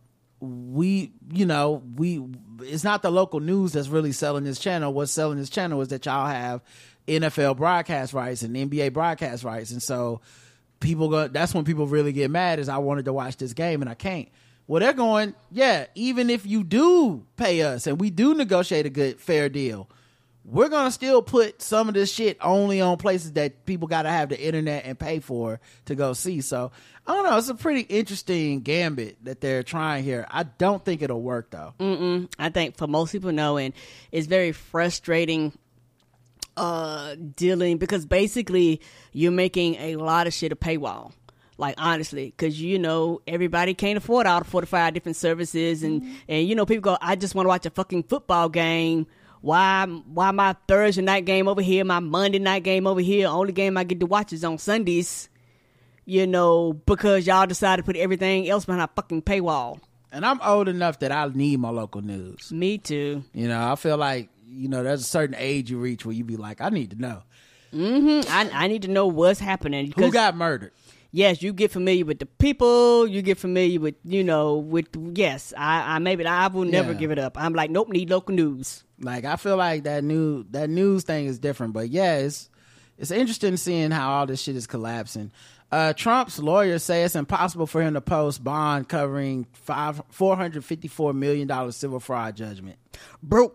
not the local news that's really selling this channel. What's selling this channel is that y'all have NFL broadcast rights and NBA broadcast rights. And so that's when people really get mad, is I wanted to watch this game and I can't. Well, they're going, yeah, even if you do pay us and we do negotiate a good, fair deal, we're going to still put some of this shit only on places that people got to have the internet and pay for to go see. So, I don't know. It's a pretty interesting gambit that they're trying here. I don't think it'll work, though. I think for most people, no. And it's very frustrating dealing, because basically you're making a lot of shit a paywall. Like, honestly, because, you know, everybody can't afford all the 45 different services. And, you know, people go, I just want to watch a fucking football game. Why my Thursday night game over here, my Monday night game over here, only game I get to watch is on Sundays, you know, because y'all decided to put everything else behind a fucking paywall. And I'm old enough that I need my local news. Me too. You know, I feel like, you know, there's a certain age you reach where you be like, I need to know. I need to know what's happening. Who got murdered? Yes, you get familiar with the people. You get familiar with, you know, yes. I will never give it up. I'm like, nope, need local news. Like, I feel like that news thing is different. But yeah, it's interesting seeing how all this shit is collapsing. Trump's lawyers say it's impossible for him to post bond covering $454 million civil fraud judgment. Broke.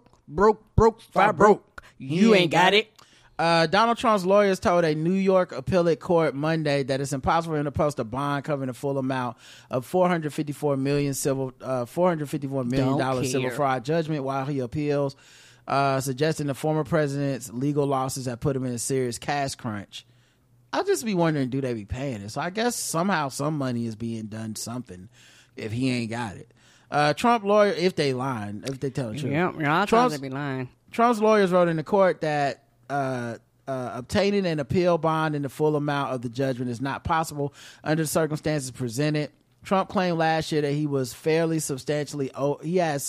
You ain't got it. Donald Trump's lawyers told a New York appellate court Monday that it's impossible for him to post a bond covering the full amount of $454 million civil fraud judgment while he appeals, suggesting the former president's legal losses have put him in a serious cash crunch. I'll just be wondering, do they be paying it? So I guess somehow some money is being done something if he ain't got it. Trump lawyer, if they lying, if they tell the truth. Yeah, Trump's be lying. Trump's lawyers wrote in the court that obtaining an appeal bond in the full amount of the judgment is not possible under the circumstances presented. Trump claimed last year that he has fairly substantially over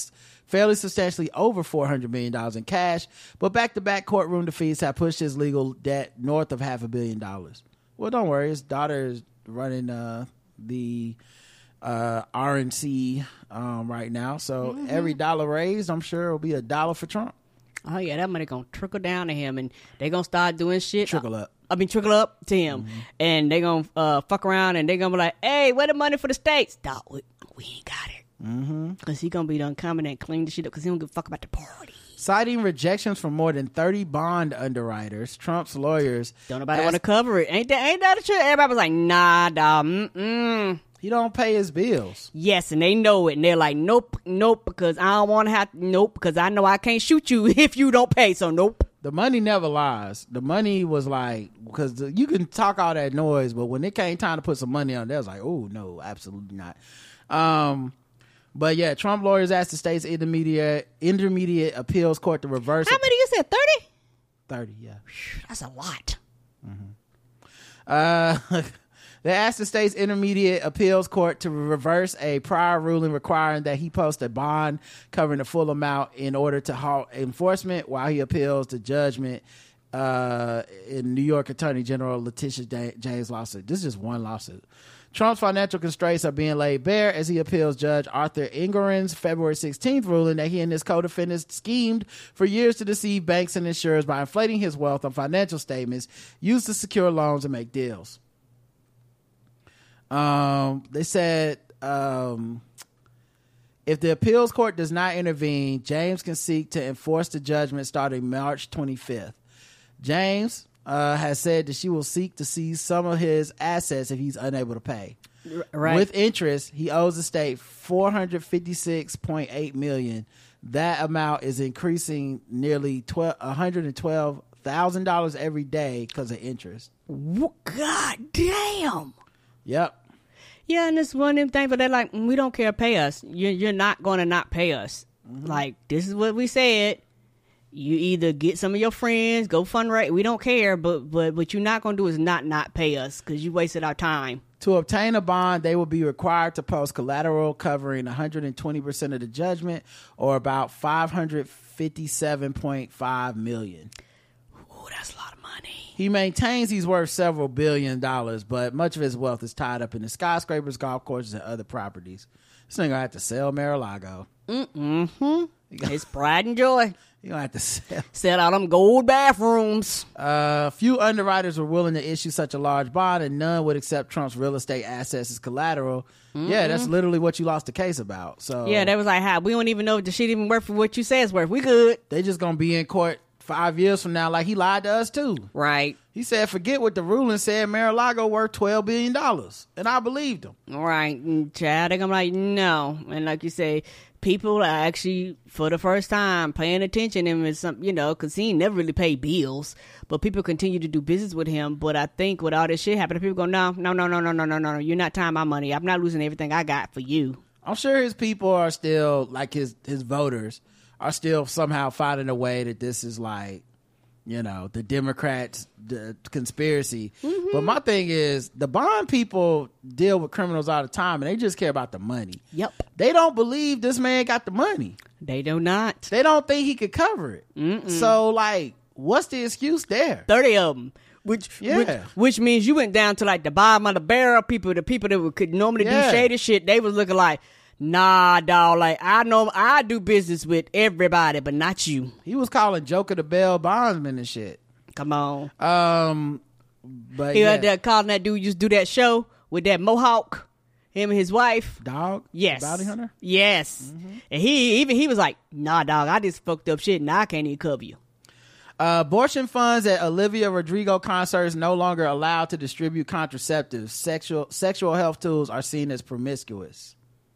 $400 million in cash, but back-to-back courtroom defeats have pushed his legal debt north of $500 million. Well, don't worry, his daughter is running the RNC right now, so every dollar raised, I'm sure, will be $1 for Trump. Oh yeah, that money gonna trickle down to him, and they gonna start doing shit. Trickle up to him, and they gonna fuck around, and they gonna be like, "Hey, where the money for the states? Dog, we ain't got it." Because he gonna be done coming and clean the shit up because he don't give a fuck about the party. Citing rejections from more than 30 bond underwriters, Trump's lawyers don't nobody want to cover it. Ain't that the truth? Everybody was like, nah, dog. He don't pay his bills. Yes, and they know it, and they're like, nope, because I don't want to have because I know I can't shoot you if you don't pay, so nope. The money never lies. The money was like, because you can talk all that noise, but when it came time to put some money on, they was like, oh no, absolutely not. But yeah, Trump lawyers asked the state's intermediate appeals court to reverse. How many you said? 30? 30, yeah. That's a lot. They asked the state's intermediate appeals court to reverse a prior ruling requiring that he post a bond covering the full amount in order to halt enforcement while he appeals the judgment in New York Attorney General Letitia James' lawsuit. This is just one lawsuit. Trump's financial constraints are being laid bare as he appeals Judge Arthur Engoron's February 16th ruling that he and his co-defendants schemed for years to deceive banks and insurers by inflating his wealth on financial statements used to secure loans and make deals. They said if the appeals court does not intervene, James can seek to enforce the judgment starting March 25th. James has said that she will seek to seize some of his assets if he's unable to pay. Right. With interest, he owes the state $456.8 million. That amount is increasing nearly $112,000 every day because of interest. God damn. Yep. Yeah, and it's one of them things, but they're like, we don't care, pay us. You're not going to not pay us. Like, this is what we said. You either get some of your friends, go fundraise. We don't care, but what you're not going to do is not pay us because you wasted our time. To obtain a bond, they will be required to post collateral covering 120% of the judgment, or about $557.5 million. Oh, that's a lot of money. He maintains he's worth several $1 billion, but much of his wealth is tied up in the skyscrapers, golf courses, and other properties. This nigga gonna have to sell Mar-a-Lago. It's pride and joy. You gonna have to sell out them gold bathrooms. Few underwriters were willing to issue such a large bond, and none would accept Trump's real estate assets as collateral. Yeah, that's literally what you lost the case about. So yeah, they was like, "Hi, we don't even know if the shit even worth for what you say it's worth. We good." They just gonna be in court 5 years from now, like he lied to us too. Right. He said, "Forget what the ruling said. Mar-a-Lago worth $12 billion," and I believed him. Right, and child, they're gonna be like, no, and like you say, people are actually for the first time paying attention to him as some, because he never really paid bills, but people continue to do business with him. But I think with all this shit happening, people go, no, you're not tying my money. I'm not losing everything I got for you. I'm sure his people are still like his voters are still somehow finding a way that this is like, the Democrats, the conspiracy. But my thing is, the bond people deal with criminals all the time, and they just care about the money. Yep. They don't believe this man got the money. They do not. They don't think he could cover it. So, like, what's the excuse there? 30 of them. Which means you went down to like the bottom of the barrel. The people that could normally do shady shit, they was looking like, nah, dog. Like, I know I do business with everybody, but not you. He was calling Joker the bail bondsman and shit. Come on. But he had that calling that dude used to do that show with that mohawk, him and his wife. Dog? Yes. Bounty hunter? Yes. And he was like, nah, dog, I just fucked up shit and I can't even cover you. Abortion funds at Olivia Rodrigo concerts no longer allowed to distribute contraceptives. Sexual health tools are seen as promiscuous.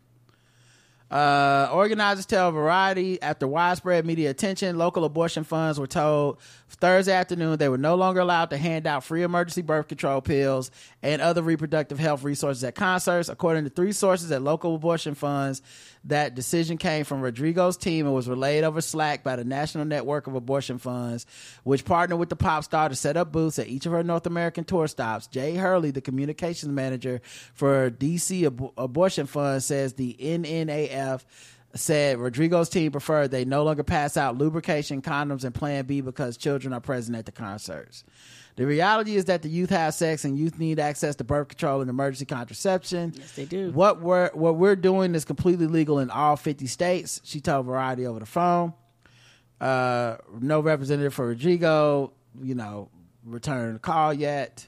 Organizers tell Variety after widespread media attention, local abortion funds were told Thursday afternoon they were no longer allowed to hand out free emergency birth control pills and other reproductive health resources at concerts. According to 3 sources at local abortion funds, that decision came from Rodrigo's team and was relayed over Slack by the National Network of Abortion Funds, which partnered with the pop star to set up booths at each of her North American tour stops. Jay Hurley, the communications manager for DC Abortion Funds, says the NNAF said Rodrigo's team preferred they no longer pass out lubrication, condoms, and Plan B because children are present at the concerts. The reality is that the youth have sex and youth need access to birth control and emergency contraception. Yes, they do. What we're doing is completely legal in all 50 states, she told Variety over the phone. No representative for Rodrigo, returned the call yet.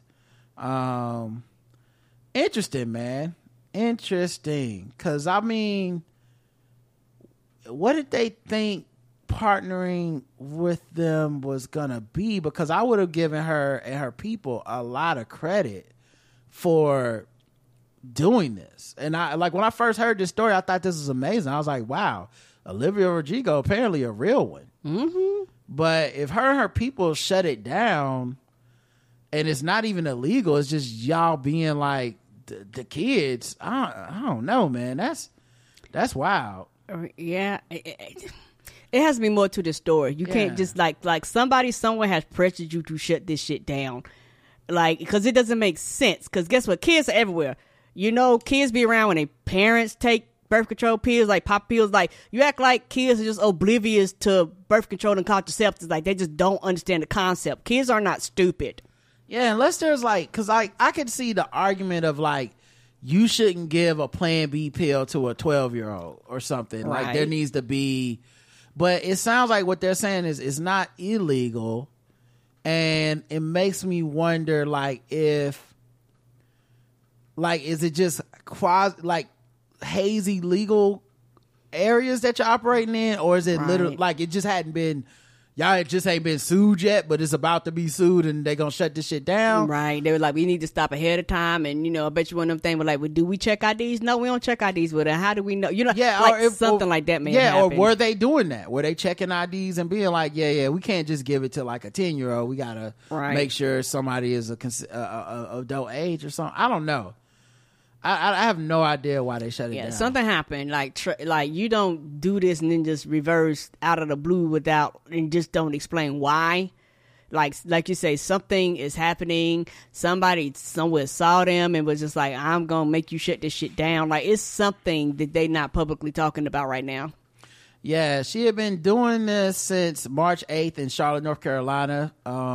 Interesting, man. Interesting. Because, I mean, what did they think partnering with them was gonna be? Because I would have given her and her people a lot of credit for doing this. And I, like, when I first heard this story, I thought this was amazing. I was like, wow, Olivia Rodrigo, apparently a real one. But if her and her people shut it down and it's not even illegal, it's just y'all being like the kids, I don't know, man. That's wild. Yeah, it has to be more to the story. You can't just like somebody somewhere has pressured you to shut this shit down, like, because it doesn't make sense. Because guess what, kids are everywhere. Kids be around when their parents take birth control pills, like pop pills. Like, you act like kids are just oblivious to birth control and contraceptives. Like, they just don't understand the concept. Kids are not stupid. Yeah, unless there's like, because I could see the argument of like, you shouldn't give a Plan B pill to a 12-year-old or something. Right. Like, there needs to be, but it sounds like what they're saying is it's not illegal, and it makes me wonder, like, if, like, is it just hazy legal areas that you're operating in, or is it literally like it just hadn't been, y'all just ain't been sued yet, but it's about to be sued and they gonna shut this shit down? Right. They were like, we need to stop ahead of time. And, I bet you one of them things were like, well, do we check IDs? No, we don't check IDs with it. How do we know? Something like that may happen. Or were they doing that? Were they checking IDs and being like, we can't just give it to like a 10-year-old. We gotta make sure somebody is a adult age or something. I don't know. I have no idea why they shut it down. Something happened. Like you don't do this and then just reverse out of the blue and just don't explain why. Like you say, something is happening. Somebody somewhere saw them and was just like, I'm gonna make you shut this shit down. Like, it's something that they not publicly talking about right now. Yeah, she had been doing this since March 8th in Charlotte, North Carolina.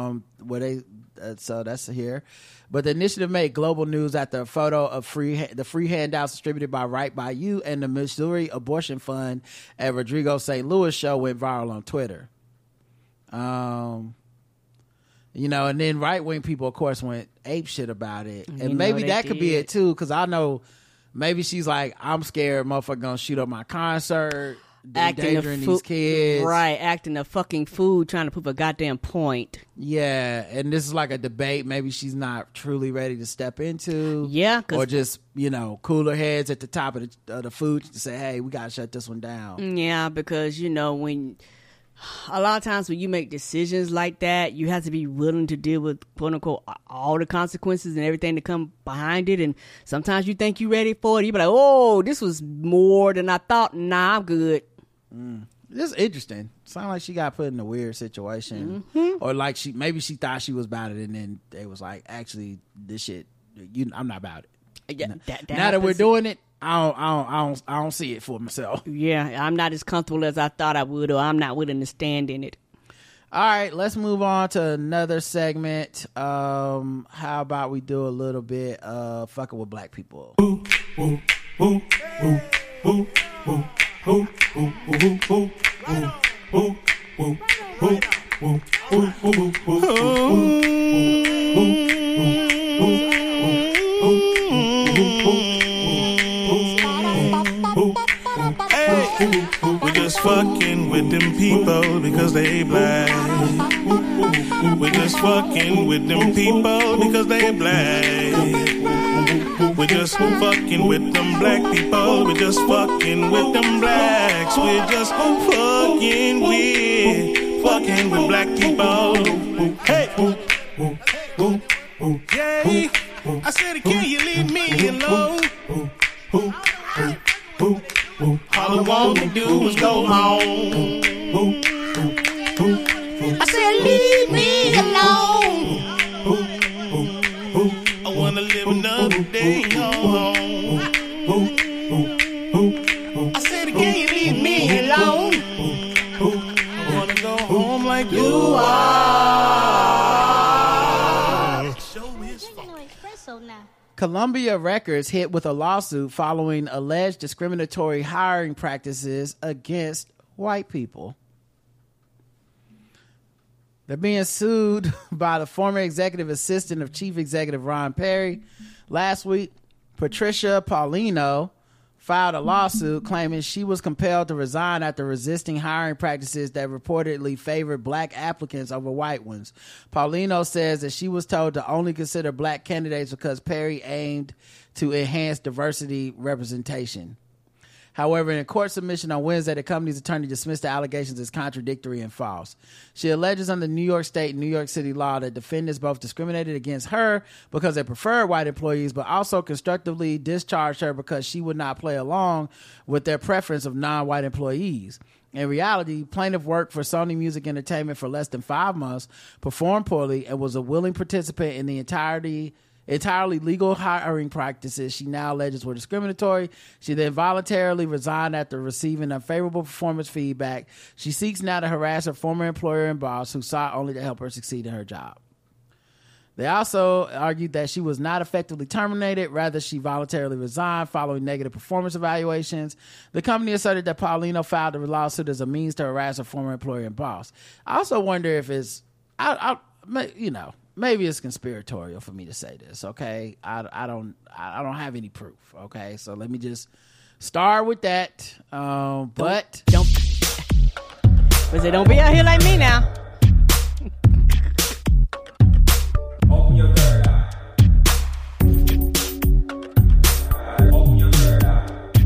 So that's here. But the initiative made global news after a photo of the free handouts distributed by Right By You and the Missouri Abortion Fund at Rodrigo's St. Louis show went viral on Twitter. And then right-wing people, of course, went apeshit about it. And maybe that could be it, too, because I know maybe she's like, I'm scared motherfucker gonna shoot up my concert. Endangering these kids. Right, acting a fucking fool, trying to prove a goddamn point. Yeah, and this is like a debate maybe she's not truly ready to step into. Yeah. Or just, cooler heads at the top of the food to say, hey, we gotta shut this one down. Yeah, because, when a lot of times when you make decisions like that, you have to be willing to deal with, quote unquote, all the consequences and everything that come behind it. And sometimes you think you're ready for it. You be like, oh, this was more than I thought. Nah, I'm good. This is interesting. Sound like she got put in a weird situation, or like maybe she thought she was about it, and then they was like, actually, this shit, I'm not about it. Yeah, now that we're doing it, I don't see it for myself. Yeah, I'm not as comfortable as I thought I would, or I'm not willing to stand in it. All right, let's move on to another segment. How about we do a little bit of fucking with black people? We're just fucking with them people because they black. We're just fucking with them people because they black. We're just fucking with them black people. We're just fucking with them blacks. We're just fucking with black people. Hey, yeah. I said, can you leave me alone? All I want to do is go home. I said, leave me alone. I want to live another day home. I said, can you leave me alone? I want to go home like you are. Show is fun. Columbia Records hit with a lawsuit following alleged discriminatory hiring practices against white people. They're being sued by the former executive assistant of Chief Executive Ron Perry. Last week, Patricia Paulino filed a lawsuit claiming she was compelled to resign after resisting hiring practices that reportedly favored black applicants over white ones. Paulino says that she was told to only consider black candidates because Perry aimed to enhance diversity representation. However, in a court submission on Wednesday, the company's attorney dismissed the allegations as contradictory and false. She alleges under New York State and New York City law that defendants both discriminated against her because they preferred white employees, but also constructively discharged her because she would not play along with their preference of non-white employees. In reality, plaintiff worked for Sony Music Entertainment for less than 5 months, performed poorly, and was a willing participant in the entirely legal hiring practices she now alleges were discriminatory. She then voluntarily resigned after receiving unfavorable performance feedback. She seeks now to harass her former employer and boss, who sought only to help her succeed in her job. They also argued that she was not effectively terminated. Rather, she voluntarily resigned following negative performance evaluations. The company asserted that Paulino filed the lawsuit as a means to harass her former employer and boss. I also wonder if it's, maybe it's conspiratorial for me to say this, okay? I don't have any proof, okay? So let me just start with that. Don't be out here like me now. Open your third eye. Open your third eye.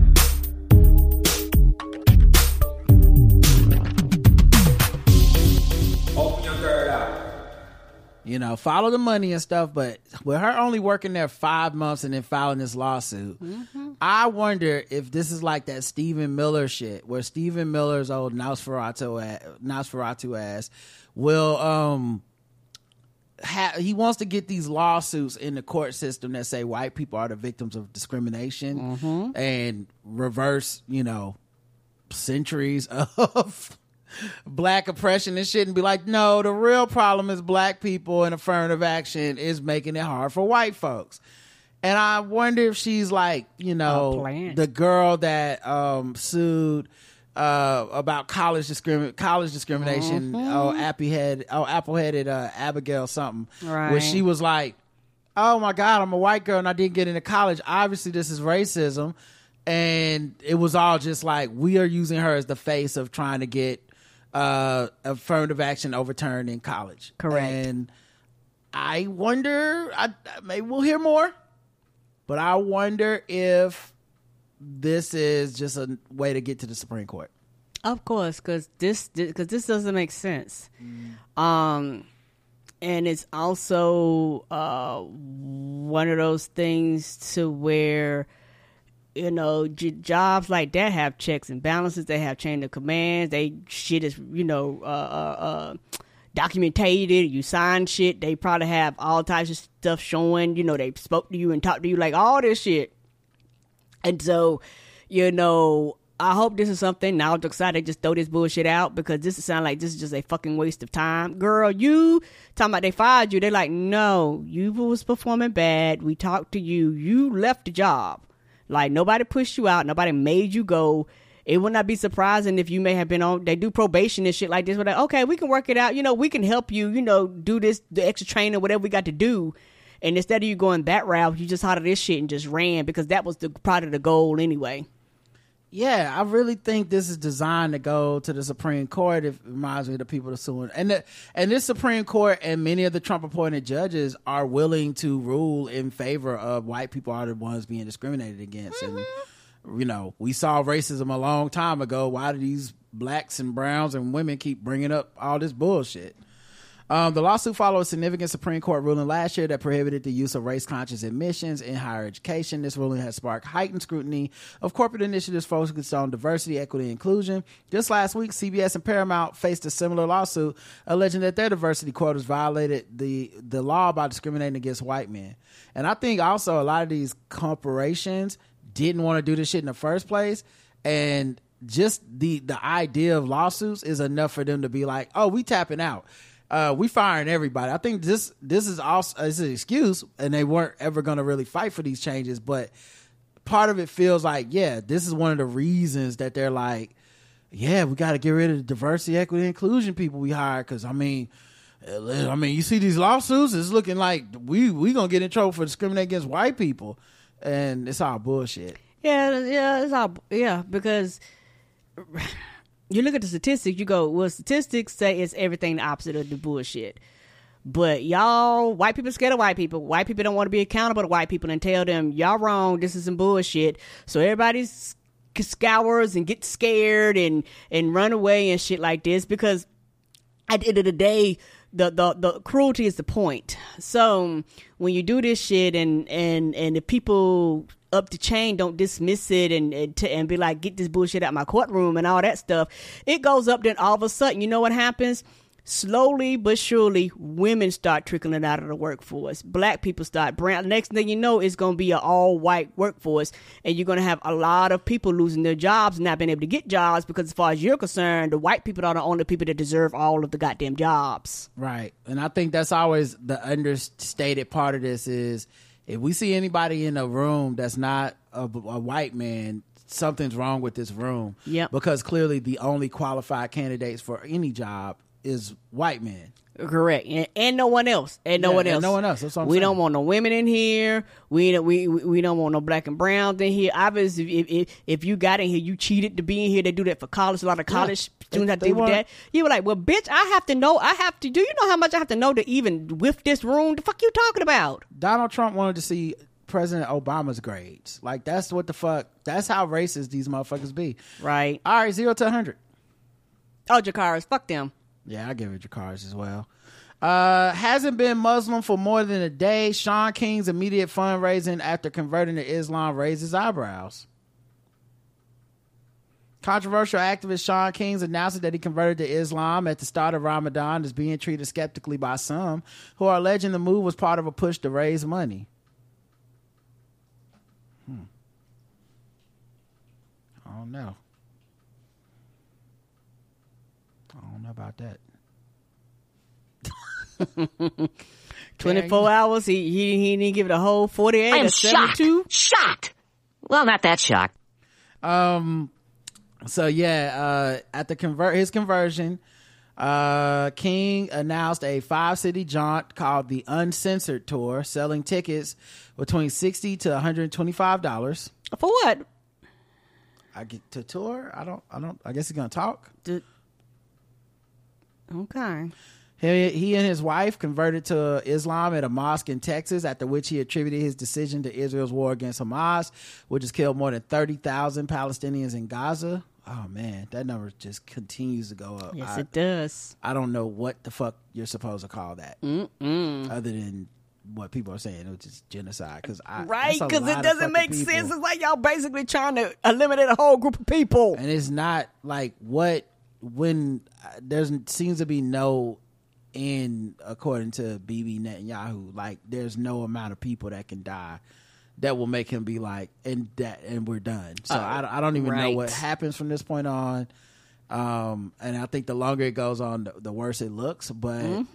Open your third eye. Follow the money and stuff, but with her only working there 5 months and then filing this lawsuit, I wonder if this is like that Stephen Miller shit, where Stephen Miller's old Nosferatu ass will, he wants to get these lawsuits in the court system that say white people are the victims of discrimination and reverse, centuries of black oppression and shit, and be like, no, the real problem is black people, and affirmative action is making it hard for white folks. And I wonder if she's like, the girl that sued about college discrimination, apple-headed Abigail something, right, where she was like, oh my God, I'm a white girl and I didn't get into college. Obviously this is racism. And it was all just like, we are using her as the face of trying to get affirmative action overturned in college. Correct. And I wonder, maybe we'll hear more, but I wonder if this is just a way to get to the Supreme Court. Of course, because this doesn't make sense. And it's also one of those things to where jobs like that have checks and balances. They have chain of commands. They shit is, documented. You sign shit. They probably have all types of stuff showing, they spoke to you and talked to you, like all this shit. And so, I hope this is something. Now I'm excited to just throw this bullshit out, because this sounds like this is just a fucking waste of time. Girl, you talking about they fired you. They're like, no, you was performing bad. We talked to you. You left the job. Like, nobody pushed you out. Nobody made you go. It would not be surprising if you may have been on, they do probation and shit like this. We're like, okay, we can work it out. We can help you, do this, the extra training, whatever we got to do. And instead of you going that route, you just hollered this shit and just ran, because that was part of the goal anyway. Yeah, I really think this is designed to go to the Supreme Court. It reminds me of the people that are suing. And this Supreme Court and many of the Trump-appointed judges are willing to rule in favor of white people are the ones being discriminated against. Mm-hmm. And, we saw racism a long time ago. Why do these blacks and browns and women keep bringing up all this bullshit? The lawsuit followed a significant Supreme Court ruling last year that prohibited the use of race-conscious admissions in higher education. This ruling has sparked heightened scrutiny of corporate initiatives focused on diversity, equity, and inclusion. Just last week, CBS and Paramount faced a similar lawsuit alleging that their diversity quotas violated the law by discriminating against white men. And I think also a lot of these corporations didn't want to do this shit in the first place, and just the idea of lawsuits is enough for them to be like, oh, we tapping out. We firing everybody. I think this is also is an excuse, and they weren't ever going to really fight for these changes. But part of it feels like, yeah, this is one of the reasons that they're like, yeah, we got to get rid of the diversity, equity, inclusion people we hire. Because I mean, you see these lawsuits, it's looking like we gonna get in trouble for discriminating against white people, and it's all bullshit. Yeah, it's all because. You look at the statistics, you go, well, statistics say it's everything the opposite of the bullshit. But y'all, white people scared of white people. White people don't want to be accountable to white people and tell them, y'all wrong, this is some bullshit. So everybody scours and gets scared and run away and shit like this, because at the end of the day, the cruelty is the point. So when you do this shit and the people up the chain don't dismiss it and be like, get this bullshit out of my courtroom and all that stuff, it goes up. Then all of a sudden, you know what happens? Slowly but surely, women start trickling out of the workforce. Black people start brown. Next thing you know, it's going to be an all-white workforce, and you're going to have a lot of people losing their jobs and not being able to get jobs, because as far as you're concerned, the white people are the only people that deserve all of the goddamn jobs. Right. And I think that's always the understated part of this is, if we see anybody in a room that's not a white man, something's wrong with this room. Yep. Because clearly the only qualified candidates for any job is white men. Correct. And no one else. And no one else. And no one else. That's what I'm we saying. don't want no women in here. We don't want no black and browns in here. Obviously, if you got in here, you cheated to be in here. They do that for college. A lot of college students have to deal with that. You were like, well, bitch, I have to know. Do you know how much I have to know to even whiff this room? The fuck you talking about? Donald Trump wanted to see President Obama's grades. Like, that's what the fuck. That's how racist these motherfuckers be. Right. All right, 0 to 100. Oh, Jakaras. Fuck them. Yeah, I give it Jakaras as well. Hasn't been Muslim for more than a day. Sean King's immediate fundraising after converting to Islam raises eyebrows. Controversial activist Sean King announced that he converted to Islam at the start of Ramadan is being treated skeptically by some who are alleging the move was part of a push to raise money. I don't know. I don't know about that. 24 hours. He didn't give it a whole 48 I am or 72. Shocked. Well, not that shocked. So yeah, at his conversion, King announced a 5-city jaunt called the Uncensored Tour, selling tickets between $60 to $125. For what? I get to tour. I guess he's gonna talk. Okay. He and his wife converted to Islam at a mosque in Texas, after which he attributed his decision to Israel's war against Hamas, which has killed more than 30,000 Palestinians in Gaza. Oh man, that number just continues to go up. Yes, it does. I don't know what the fuck you're supposed to call that, other than what people are saying. It was just genocide because right, because it doesn't make sense. It's like y'all basically trying to eliminate a whole group of people, and it's not like when there seems to be no end according to Bibi Netanyahu. Like there's no amount of people that can die that will make him be like, and we're done. So I don't even know what happens from this point on. And I think the longer it goes on, the worse it looks. But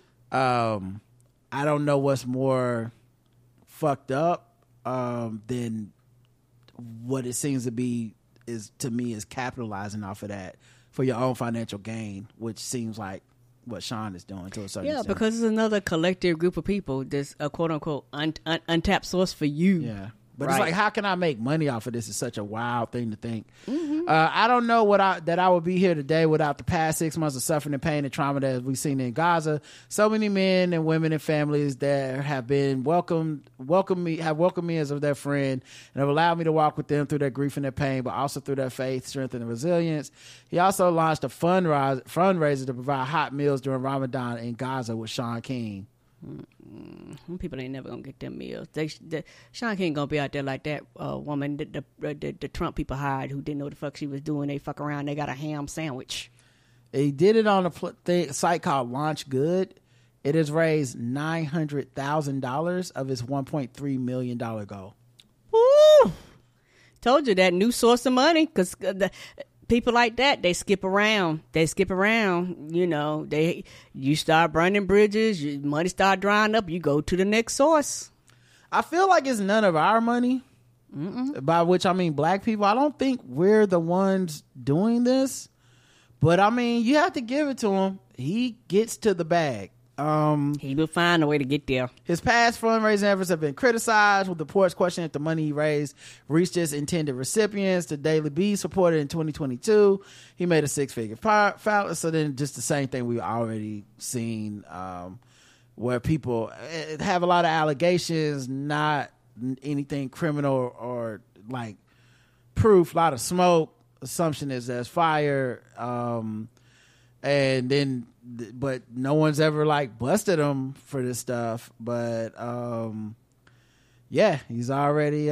I don't know what's more fucked up than what it seems to be is capitalizing off of that for your own financial gain, which seems like what Sean is doing to a certain extent. Because it's another collective group of people that's a quote unquote untapped source for you. Yeah. But it's like, how can I make money off of this? Is such a wild thing to think. I don't know that I would be here today without the past 6 months of suffering and pain and trauma that we've seen in Gaza. So many men and women and families that have been welcomed me as their friend and have allowed me to walk with them through their grief and their pain, but also through their faith, strength, and resilience. He also launched a fundraiser to provide hot meals during Ramadan in Gaza with Sean King. People ain't never gonna get them meals. Sean King gonna be out there like that woman the Trump people hired who didn't know what the fuck she was doing. They fuck around. They got a ham sandwich. He did it on a site called Launch Good. It has raised $900,000 of its $1.3 million goal. Woo! Told you that new source of money because people like that, they skip around. You know, you start burning bridges, your money start drying up, you go to the next source. I feel like it's none of our money, by which I mean black people. I don't think we're the ones doing this, but I mean, you have to give it to him. He gets to the bag. He will find a way to get there. His past fundraising efforts have been criticized, with reports questioning if the money he raised reached its intended recipients. The Daily Beast reported in 2022 he made a 6-figure profit. So then just the same thing we've already seen, where people have a lot of allegations, not anything criminal or like proof, a lot of smoke. Assumption is there's fire. And then, but no one's ever like busted him for this stuff. But yeah, he's already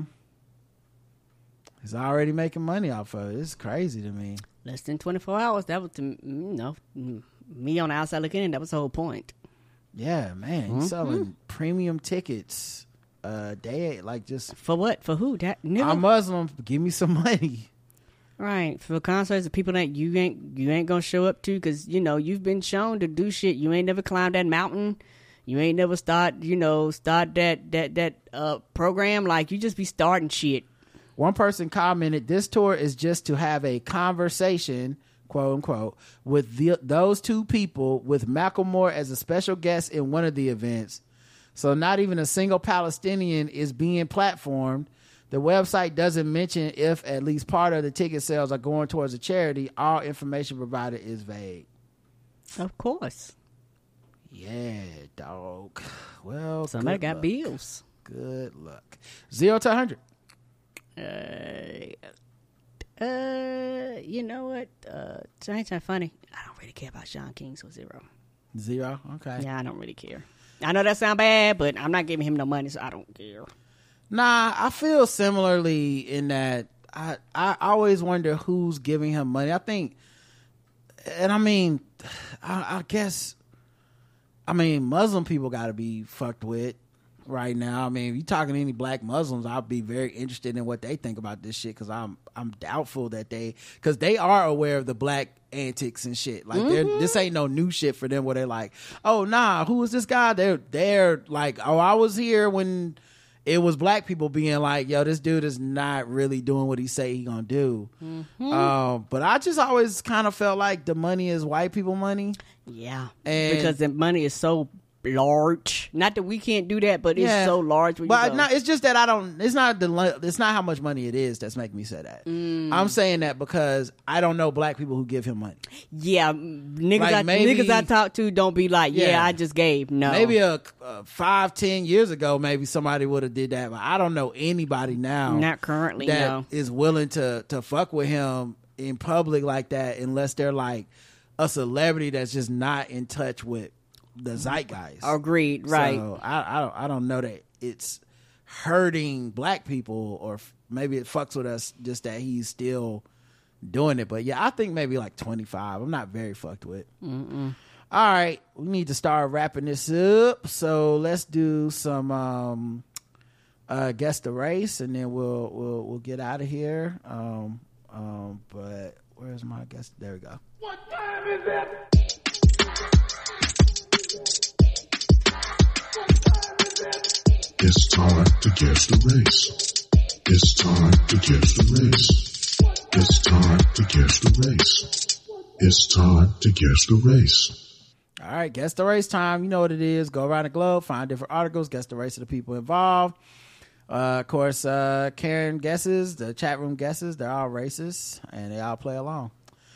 making money off of it. It's crazy to me. Less than 24 hours. That was, me on the outside looking in. That was the whole point. Yeah, man, he's selling premium tickets a day, like just for what? For who? I'm Muslim. Give me some money. Right, for concerts of people that you ain't gonna show up to because you've been shown to do shit. You ain't never climbed that mountain. You ain't never start that program. Like you just be starting shit. One person commented, "This tour is just to have a conversation, quote unquote, with those two people, with Macklemore as a special guest in one of the events. So not even a single Palestinian is being platformed. The website doesn't mention if at least part of the ticket sales are going towards a charity. All information provided is vague." Of course. Yeah, dog. Well, somebody got bills. Good luck. 0 to 100. You know what? It ain't that funny. I don't really care about Sean King, so 0. 0? Okay. Yeah, I don't really care. I know that sounds bad, but I'm not giving him no money, so I don't care. Nah, I feel similarly in that I always wonder who's giving him money. I think, and I mean, I guess, Muslim people got to be fucked with right now. I mean, if you're talking to any black Muslims, I'll be very interested in what they think about this shit because I'm doubtful that because they are aware of the black antics and shit. Like this ain't no new shit for them where they're like, oh nah, who is this guy? They're like, oh, I was here when it was black people being like, yo, this dude is not really doing what he say he gonna do. But I just always kind of felt like the money is white people money. Yeah, because the money is so large. Not that we can't do that, but it's so large. But it's just that I don't. It's not how much money it is that's making me say that. I'm saying that because I don't know black people who give him money. Yeah, niggas I talk to don't be like, I just gave. No, maybe 5-10 years ago, maybe somebody would have did that, but I don't know anybody now. Not currently, that is willing to fuck with him in public like that, unless they're like a celebrity that's just not in touch with the zeitgeist. Agreed, right. So I don't know that it's hurting black people, or maybe it fucks with us just that he's still doing it. But yeah, I think maybe like 25. I'm not very fucked with. All right, we need to start wrapping this up. So let's do some guess the race, and then we'll get out of here. But where's my guess? There we go. What time is it? It's time to guess the race. It's time to guess the race. It's time to guess the race. It's time to guess the race. All right, guess the race time. You know what it is. Go around the globe, find different articles, guess the race of the people involved. Of course, Karen guesses, the chat room guesses. They're all racist, and they all play along.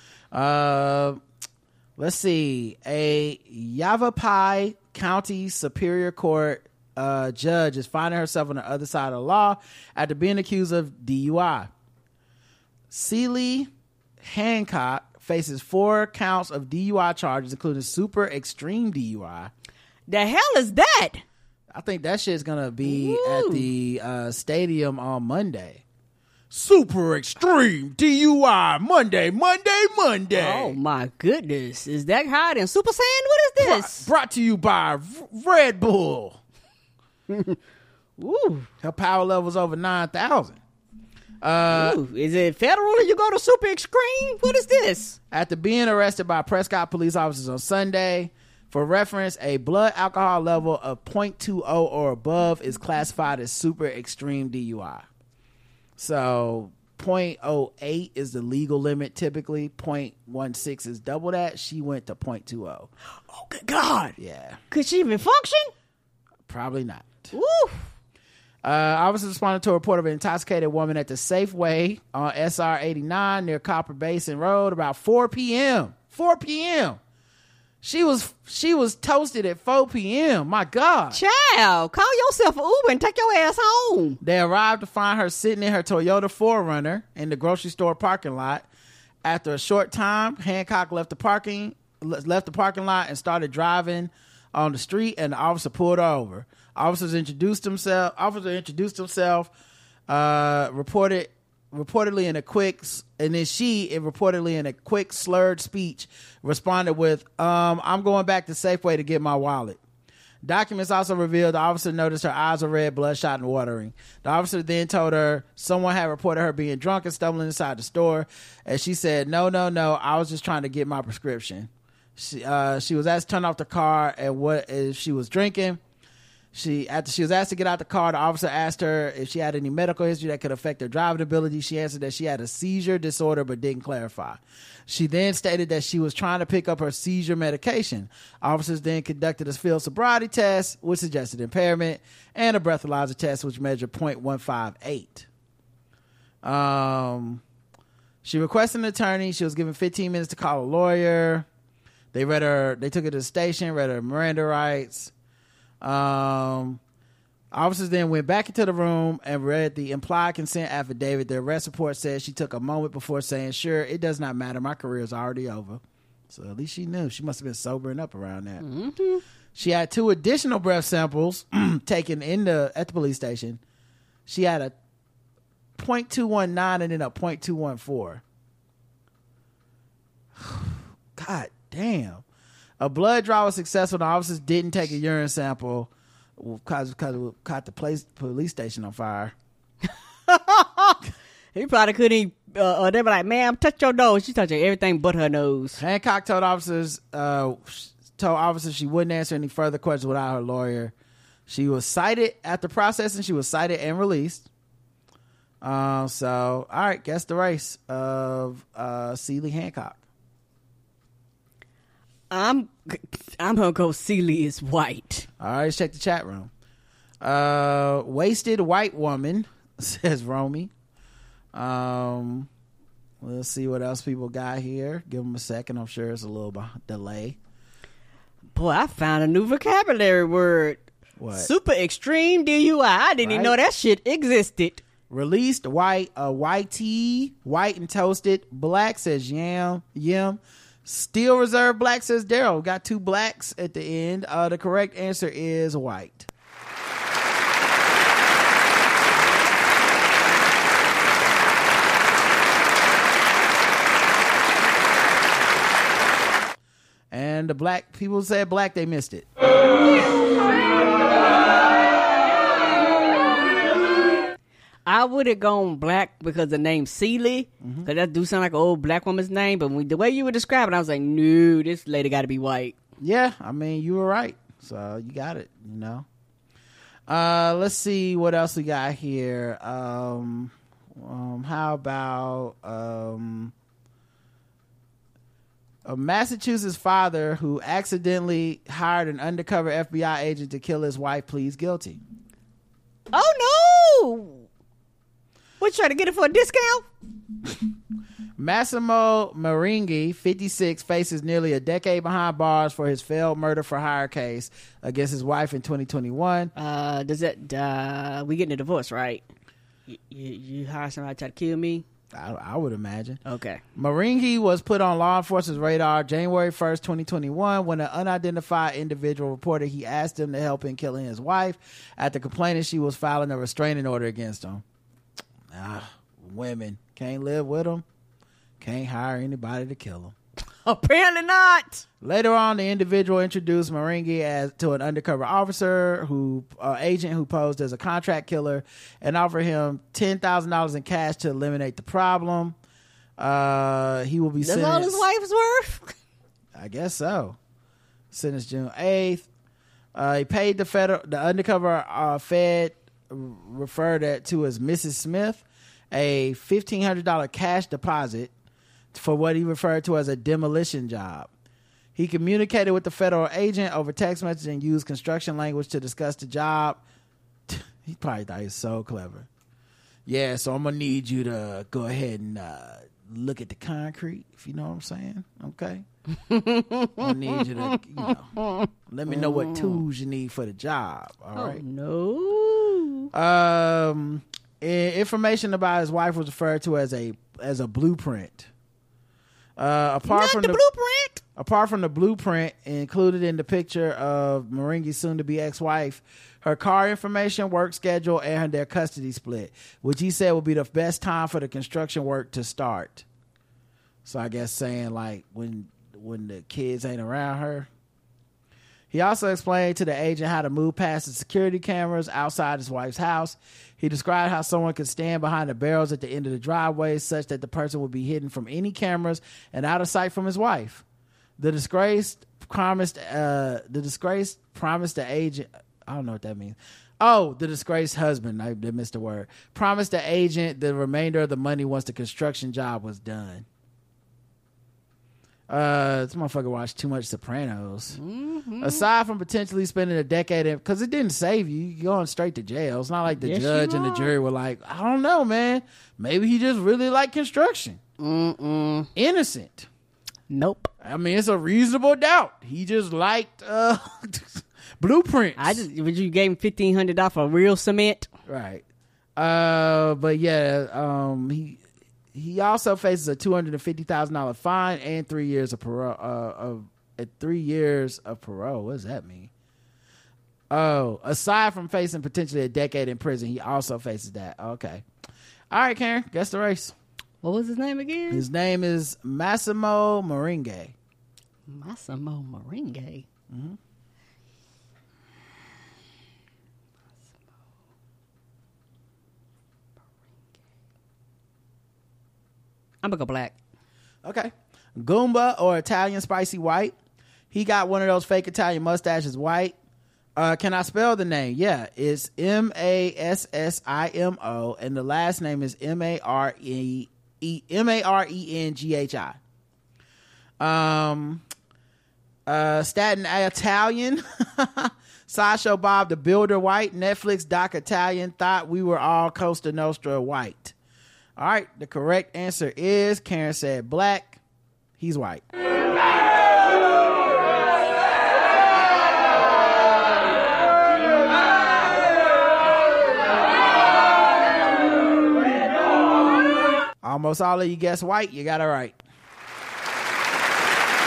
Let's see. A Yavapai County Superior Court judge is finding herself on the other side of the law after being accused of DUI. Celie Hancock faces 4 counts of DUI charges, including super extreme DUI. The hell is that? I think that shit's gonna be at the stadium on Monday. Super extreme DUI Monday. Oh my goodness. Is that hot in Super Saiyan? What is this? Brought to you by Red Bull. Ooh. Her power level's over 9,000. Is it federal or you go to super extreme? What is this? After being arrested by Prescott police officers on Sunday, for reference, a blood alcohol level of 0.20 or above is classified as super extreme DUI. So 0.08 is the legal limit typically. 0.16 is double that. She went to 0.20. Oh, good God. Yeah. Could she even function? Probably not. Woo. Officers responded to a report of an intoxicated woman at the Safeway on SR 89 near Copper Basin Road about 4 p.m. 4 p.m. She was toasted at 4 p.m. My God. Child, call yourself an Uber and take your ass home. They arrived to find her sitting in her Toyota 4Runner in the grocery store parking lot. After a short time, Hancock left the parking lot and started driving on the street, and the officer pulled her over. Officer introduced himself, reportedly in a quick slurred speech responded with, I'm going back to Safeway to get my wallet. Documents also revealed the officer noticed her eyes were red, bloodshot, and watering. The officer then told her someone had reported her being drunk and stumbling inside the store, and she said, no, I was just trying to get my prescription. She was asked to turn off the car and what if she was drinking. After she was asked to get out the car, the officer asked her if she had any medical history that could affect her driving ability. She answered that she had a seizure disorder but didn't clarify. She then stated that she was trying to pick up her seizure medication. Officers then conducted a field sobriety test, which suggested impairment, and a breathalyzer test, which measured 0.158. She requested an attorney. She was given 15 minutes to call a lawyer. They took her to the station, read her Miranda rights. Officers then went back into the room and read the implied consent affidavit. The arrest report says she took a moment before saying, sure, it does not matter. My career is already over. So at least she knew. She must have been sobering up around that. Mm-hmm. She had 2 additional breath samples taken at the police station. She had a 0.219 and then a 0.214. God damn. A blood draw was successful. The officers didn't take a urine sample because it caught the police station on fire. He probably couldn't. They were like, "Ma'am, touch your nose." She touching everything but her nose. Hancock told officers she wouldn't answer any further questions without her lawyer. She was cited after processing. She was cited and released. So, all right, guess the race of Celie Hancock. I'm gonna go Celie is white. All right, let's check the chat room. Wasted white woman, says Romy. We'll see what else people got here. Give them a second. I'm sure it's a little delay. Boy, I found a new vocabulary word. What? Super extreme DUI. I didn't even know that shit existed. Released white, white tea, white and toasted. Black says yam. Still reserve black, says Daryl. Got 2 blacks at the end. The correct answer is white. And the black people said black, they missed it. I would have gone black because the name Celie, because that do sound like an old black woman's name. But the way you were describing, I was like, no, this lady got to be white. Yeah, I mean, you were right. So you got it, you know. Let's see what else we got here. How about a Massachusetts father who accidentally hired an undercover FBI agent to kill his wife pleads guilty. Oh, no! What, trying to get it for a discount? Massimo Maringhi, 56, faces nearly a decade behind bars for his failed murder for hire case against his wife in 2021. We getting a divorce, right? You hire somebody to try to kill me? I would imagine. Okay. Maringhi was put on law enforcement's radar January 1st, 2021, when an unidentified individual reported he asked him to help in killing his wife after complaining she was filing a restraining order against him. Women can't live with them, can't hire anybody to kill them. Apparently not. Later on, the individual introduced Maringhi to an undercover officer agent who posed as a contract killer and offered him $10,000 in cash to eliminate the problem. He will be sentenced. That's all his wife's worth? I guess so. Sentenced June 8th. He paid the undercover Fed referred to as Mrs. Smith a $1,500 cash deposit for what he referred to as a demolition job. He communicated with the federal agent over text message and used construction language to discuss the job. He probably thought he was so clever. Yeah, so I'm gonna need you to go ahead and look at the concrete, if you know what I'm saying. Okay. I need you to, let me know what tools you need for the job. All right. No. Information about his wife was referred to as a blueprint. Apart from the blueprint included in the picture of Maringhi's soon-to-be ex-wife, her car information, work schedule, and their custody split, which he said would be the best time for the construction work to start. So I guess saying like when the kids ain't around her. He also explained to the agent how to move past the security cameras outside his wife's house. He described how someone could stand behind the barrels at the end of the driveway such that the person would be hidden from any cameras and out of sight from his wife. The disgraced promised the agent, I don't know what that means. Oh, the disgraced husband, I missed the word, promised the agent the remainder of the money once the construction job was done. This motherfucker watched too much Sopranos. Aside from potentially spending a decade because it didn't save you, you're going straight to jail. It's not like the judge and the jury were like, I don't know, man, maybe he just really liked construction. Innocent. Nope. I mean, it's a reasonable doubt. He just liked blueprints. Would you gave him $1,500 for real cement? Right. But yeah, he also faces a $250,000 fine and 3 years of parole. 3 years of parole. What does that mean? Oh, aside from facing potentially a decade in prison, he also faces that. Okay. All right, Karen, guess the race. What was his name again? His name is Massimo Maringhi. Massimo Maringhi. Mm-hmm. I'm gonna go black. Okay. Goomba or Italian spicy white. He got one of those fake Italian mustaches white. Can I spell the name? Yeah, it's Massimo and the last name is Marenghi. Staten Italian. Sideshow Bob the Builder white. Netflix doc Italian. Thought we were all Costa Nostra white. All right, the correct answer is Karen said black. He's white. Almost all of you guessed white. You got it right.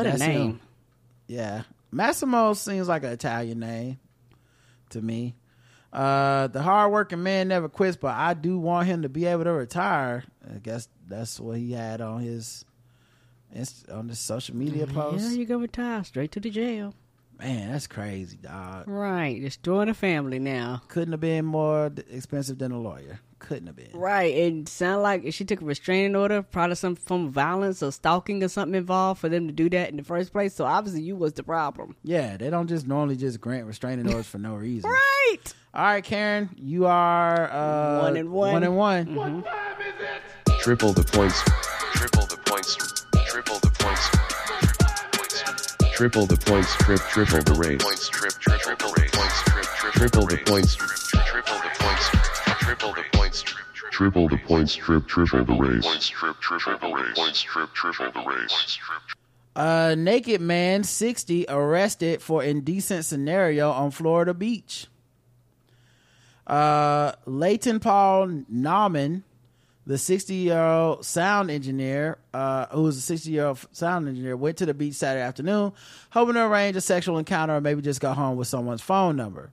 a name. him. Yeah. Massimo seems like an Italian name to me. The hardworking man never quits, but I do want him to be able to retire. I guess that's what he had on his social media post. Yeah, you go retire straight to the jail. Man, that's crazy, dog. Right, destroying a family now. Couldn't have been more expensive than a lawyer. Couldn't have been. Right, it sounded like she took a restraining order, probably some form of violence or stalking or something involved for them to do that in the first place. So obviously you was the problem. Yeah, they don't just normally just grant restraining orders for no reason. Right. All right, Karen, you are 1-1. 1-1. Mm-hmm. What time is it? Triple the points. Triple the points. Triple the points. Triple the points. Triple the race. Triple the points. Triple the points. Triple the points. Triple the points. Triple the points. Triple the race. Triple the race. Naked man 60 arrested for indecent scenario on Florida beach. Leighton Paul Nauman, the 60-year-old sound engineer, went to the beach Saturday afternoon, hoping to arrange a sexual encounter or maybe just go home with someone's phone number.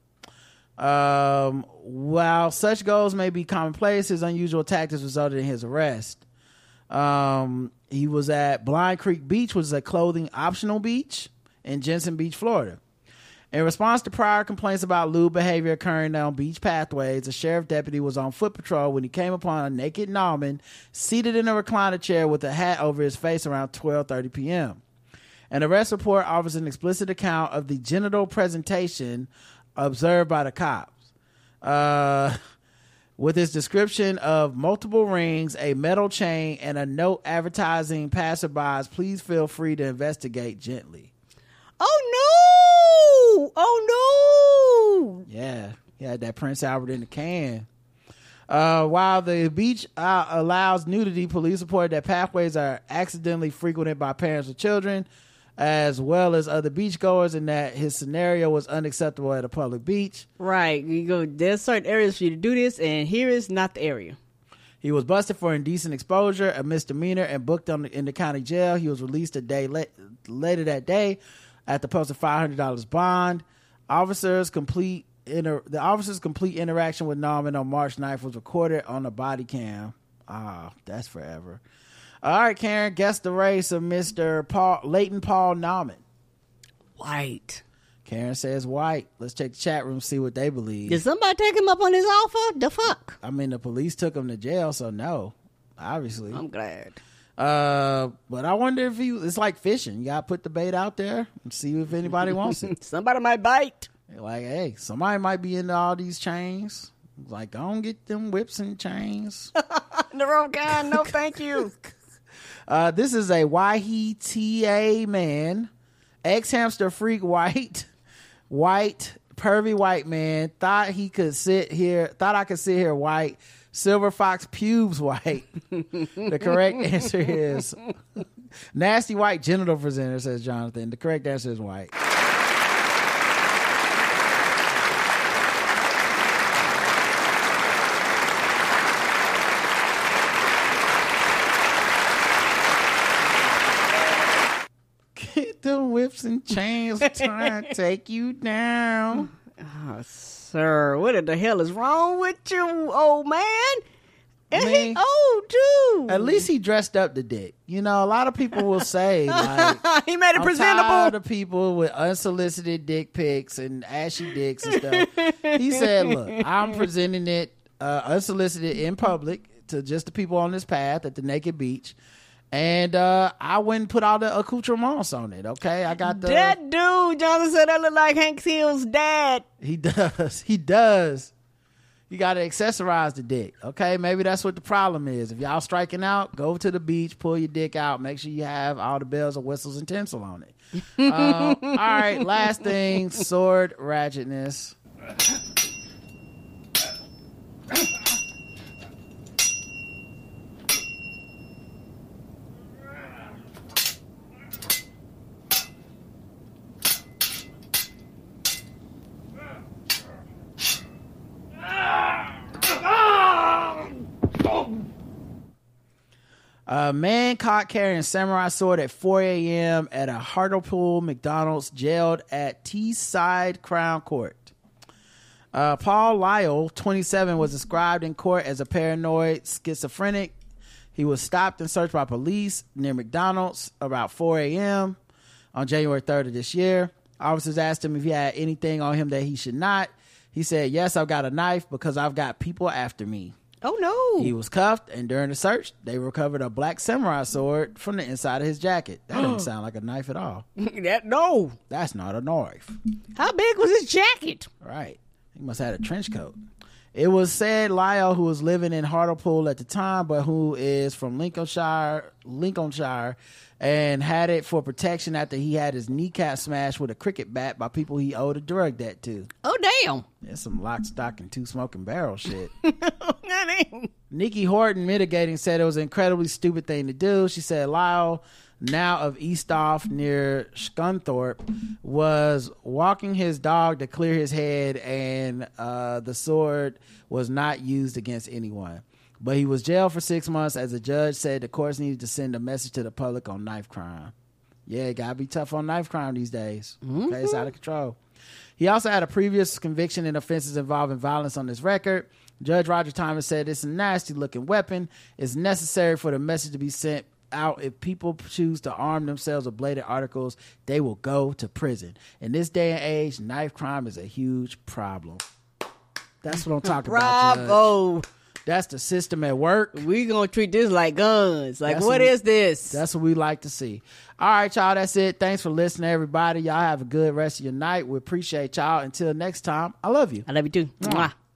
While such goals may be commonplace, his unusual tactics resulted in his arrest. He was at Blind Creek Beach, which is a clothing optional beach in Jensen Beach, Florida. In response to prior complaints about lewd behavior occurring on beach pathways, a sheriff deputy was on foot patrol when he came upon a naked Nauman seated in a recliner chair with a hat over his face around 12:30 p.m. An arrest report offers an explicit account of the genital presentation observed by the cops. With his description of multiple rings, a metal chain, and a note advertising passerbys, please feel free to investigate gently. Oh no! Yeah, he had that Prince Albert in the can. While the beach allows nudity, police reported that pathways are accidentally frequented by parents with children, as well as other beachgoers, and that his scenario was unacceptable at a public beach. Right, you go. There's certain areas for you to do this, and here is not the area. He was busted for indecent exposure, a misdemeanor, and booked in the county jail. He was released a day later that day at the post of $500 bond. The officer's complete interaction with Nauman on March 9th was recorded on a body cam. That's forever. All right, Karen, guess the race of Mr. Leighton Paul Nauman. White. Karen says white. Let's check the chat room, see what they believe. Did somebody take him up on his offer? The fuck? I mean, the police took him to jail, so no, obviously. I'm glad. But I wonder if it's like fishing. You gotta put the bait out there and see if anybody wants it. Somebody might bite. Like, hey, somebody might be into all these chains. Like, go on, get them whips and chains. The wrong kind. No, thank you. This is a YTA man, ex-hamster freak, white, pervy white man, thought I could sit here white, silver fox pubes white. The correct answer is nasty white genital presenter, says Jonathan. The correct answer is white. Get the whips and chains trying to take you down. Oh, sir, what the hell is wrong with you, old man? And he old too. At least he dressed up the dick. You know, a lot of people will say, like, he made it presentable. I'm tired of people with unsolicited dick pics and ashy dicks and stuff. He said, look, I'm presenting it unsolicited in public to just the people on this path at the naked beach. And I went and put all the accoutrements on it, okay? I got the... That dude, Jonathan said that looked like Hank Hill's dad. He does. You got to accessorize the dick, okay? Maybe that's what the problem is. If y'all striking out, go to the beach, pull your dick out, make sure you have all the bells and whistles and tinsel on it. All right, last thing, sword ratchetness. A man caught carrying a samurai sword at 4 a.m. at a Hartlepool McDonald's, jailed at Teesside Crown Court. Paul Lyle, 27, was described in court as a paranoid schizophrenic. He was stopped and searched by police near McDonald's about 4 a.m. on January 3rd of this year. Officers asked him if he had anything on him that he should not. He said, "Yes, I've got a knife because I've got people after me." Oh, no. He was cuffed, and during the search, they recovered a black samurai sword from the inside of his jacket. That doesn't sound like a knife at all. No. That's not a knife. How big was his jacket? Right. He must have had a trench coat. It was said Lyle, who was living in Hartlepool at the time, but who is from Lincolnshire, and had it for protection after he had his kneecap smashed with a cricket bat by people he owed a drug debt to. Oh, damn. There's some lock, stock, and two smoking barrel shit. Damn. Nikki Horton, mitigating, said it was an incredibly stupid thing to do. She said Lyle, now of Eastoff near Scunthorpe, was walking his dog to clear his head, and the sword was not used against anyone. But he was jailed for 6 months, as the judge said the courts needed to send a message to the public on knife crime. Yeah, gotta be tough on knife crime these days. Okay, it's out of control. He also had a previous conviction in offenses involving violence on his record. Judge Roger Thomas said it's a nasty looking weapon. It's necessary for the message to be sent out. If people choose to arm themselves with bladed articles, they will go to prison. In this day and age, knife crime is a huge problem. That's what I'm talking about, Judge. Bravo. That's the system at work. We gonna treat this like guns. Like, what is this? That's what we like to see. All right, y'all, that's it. Thanks for listening, everybody. Y'all have a good rest of your night. We appreciate y'all. Until next time, I love you. I love you too. Mwah.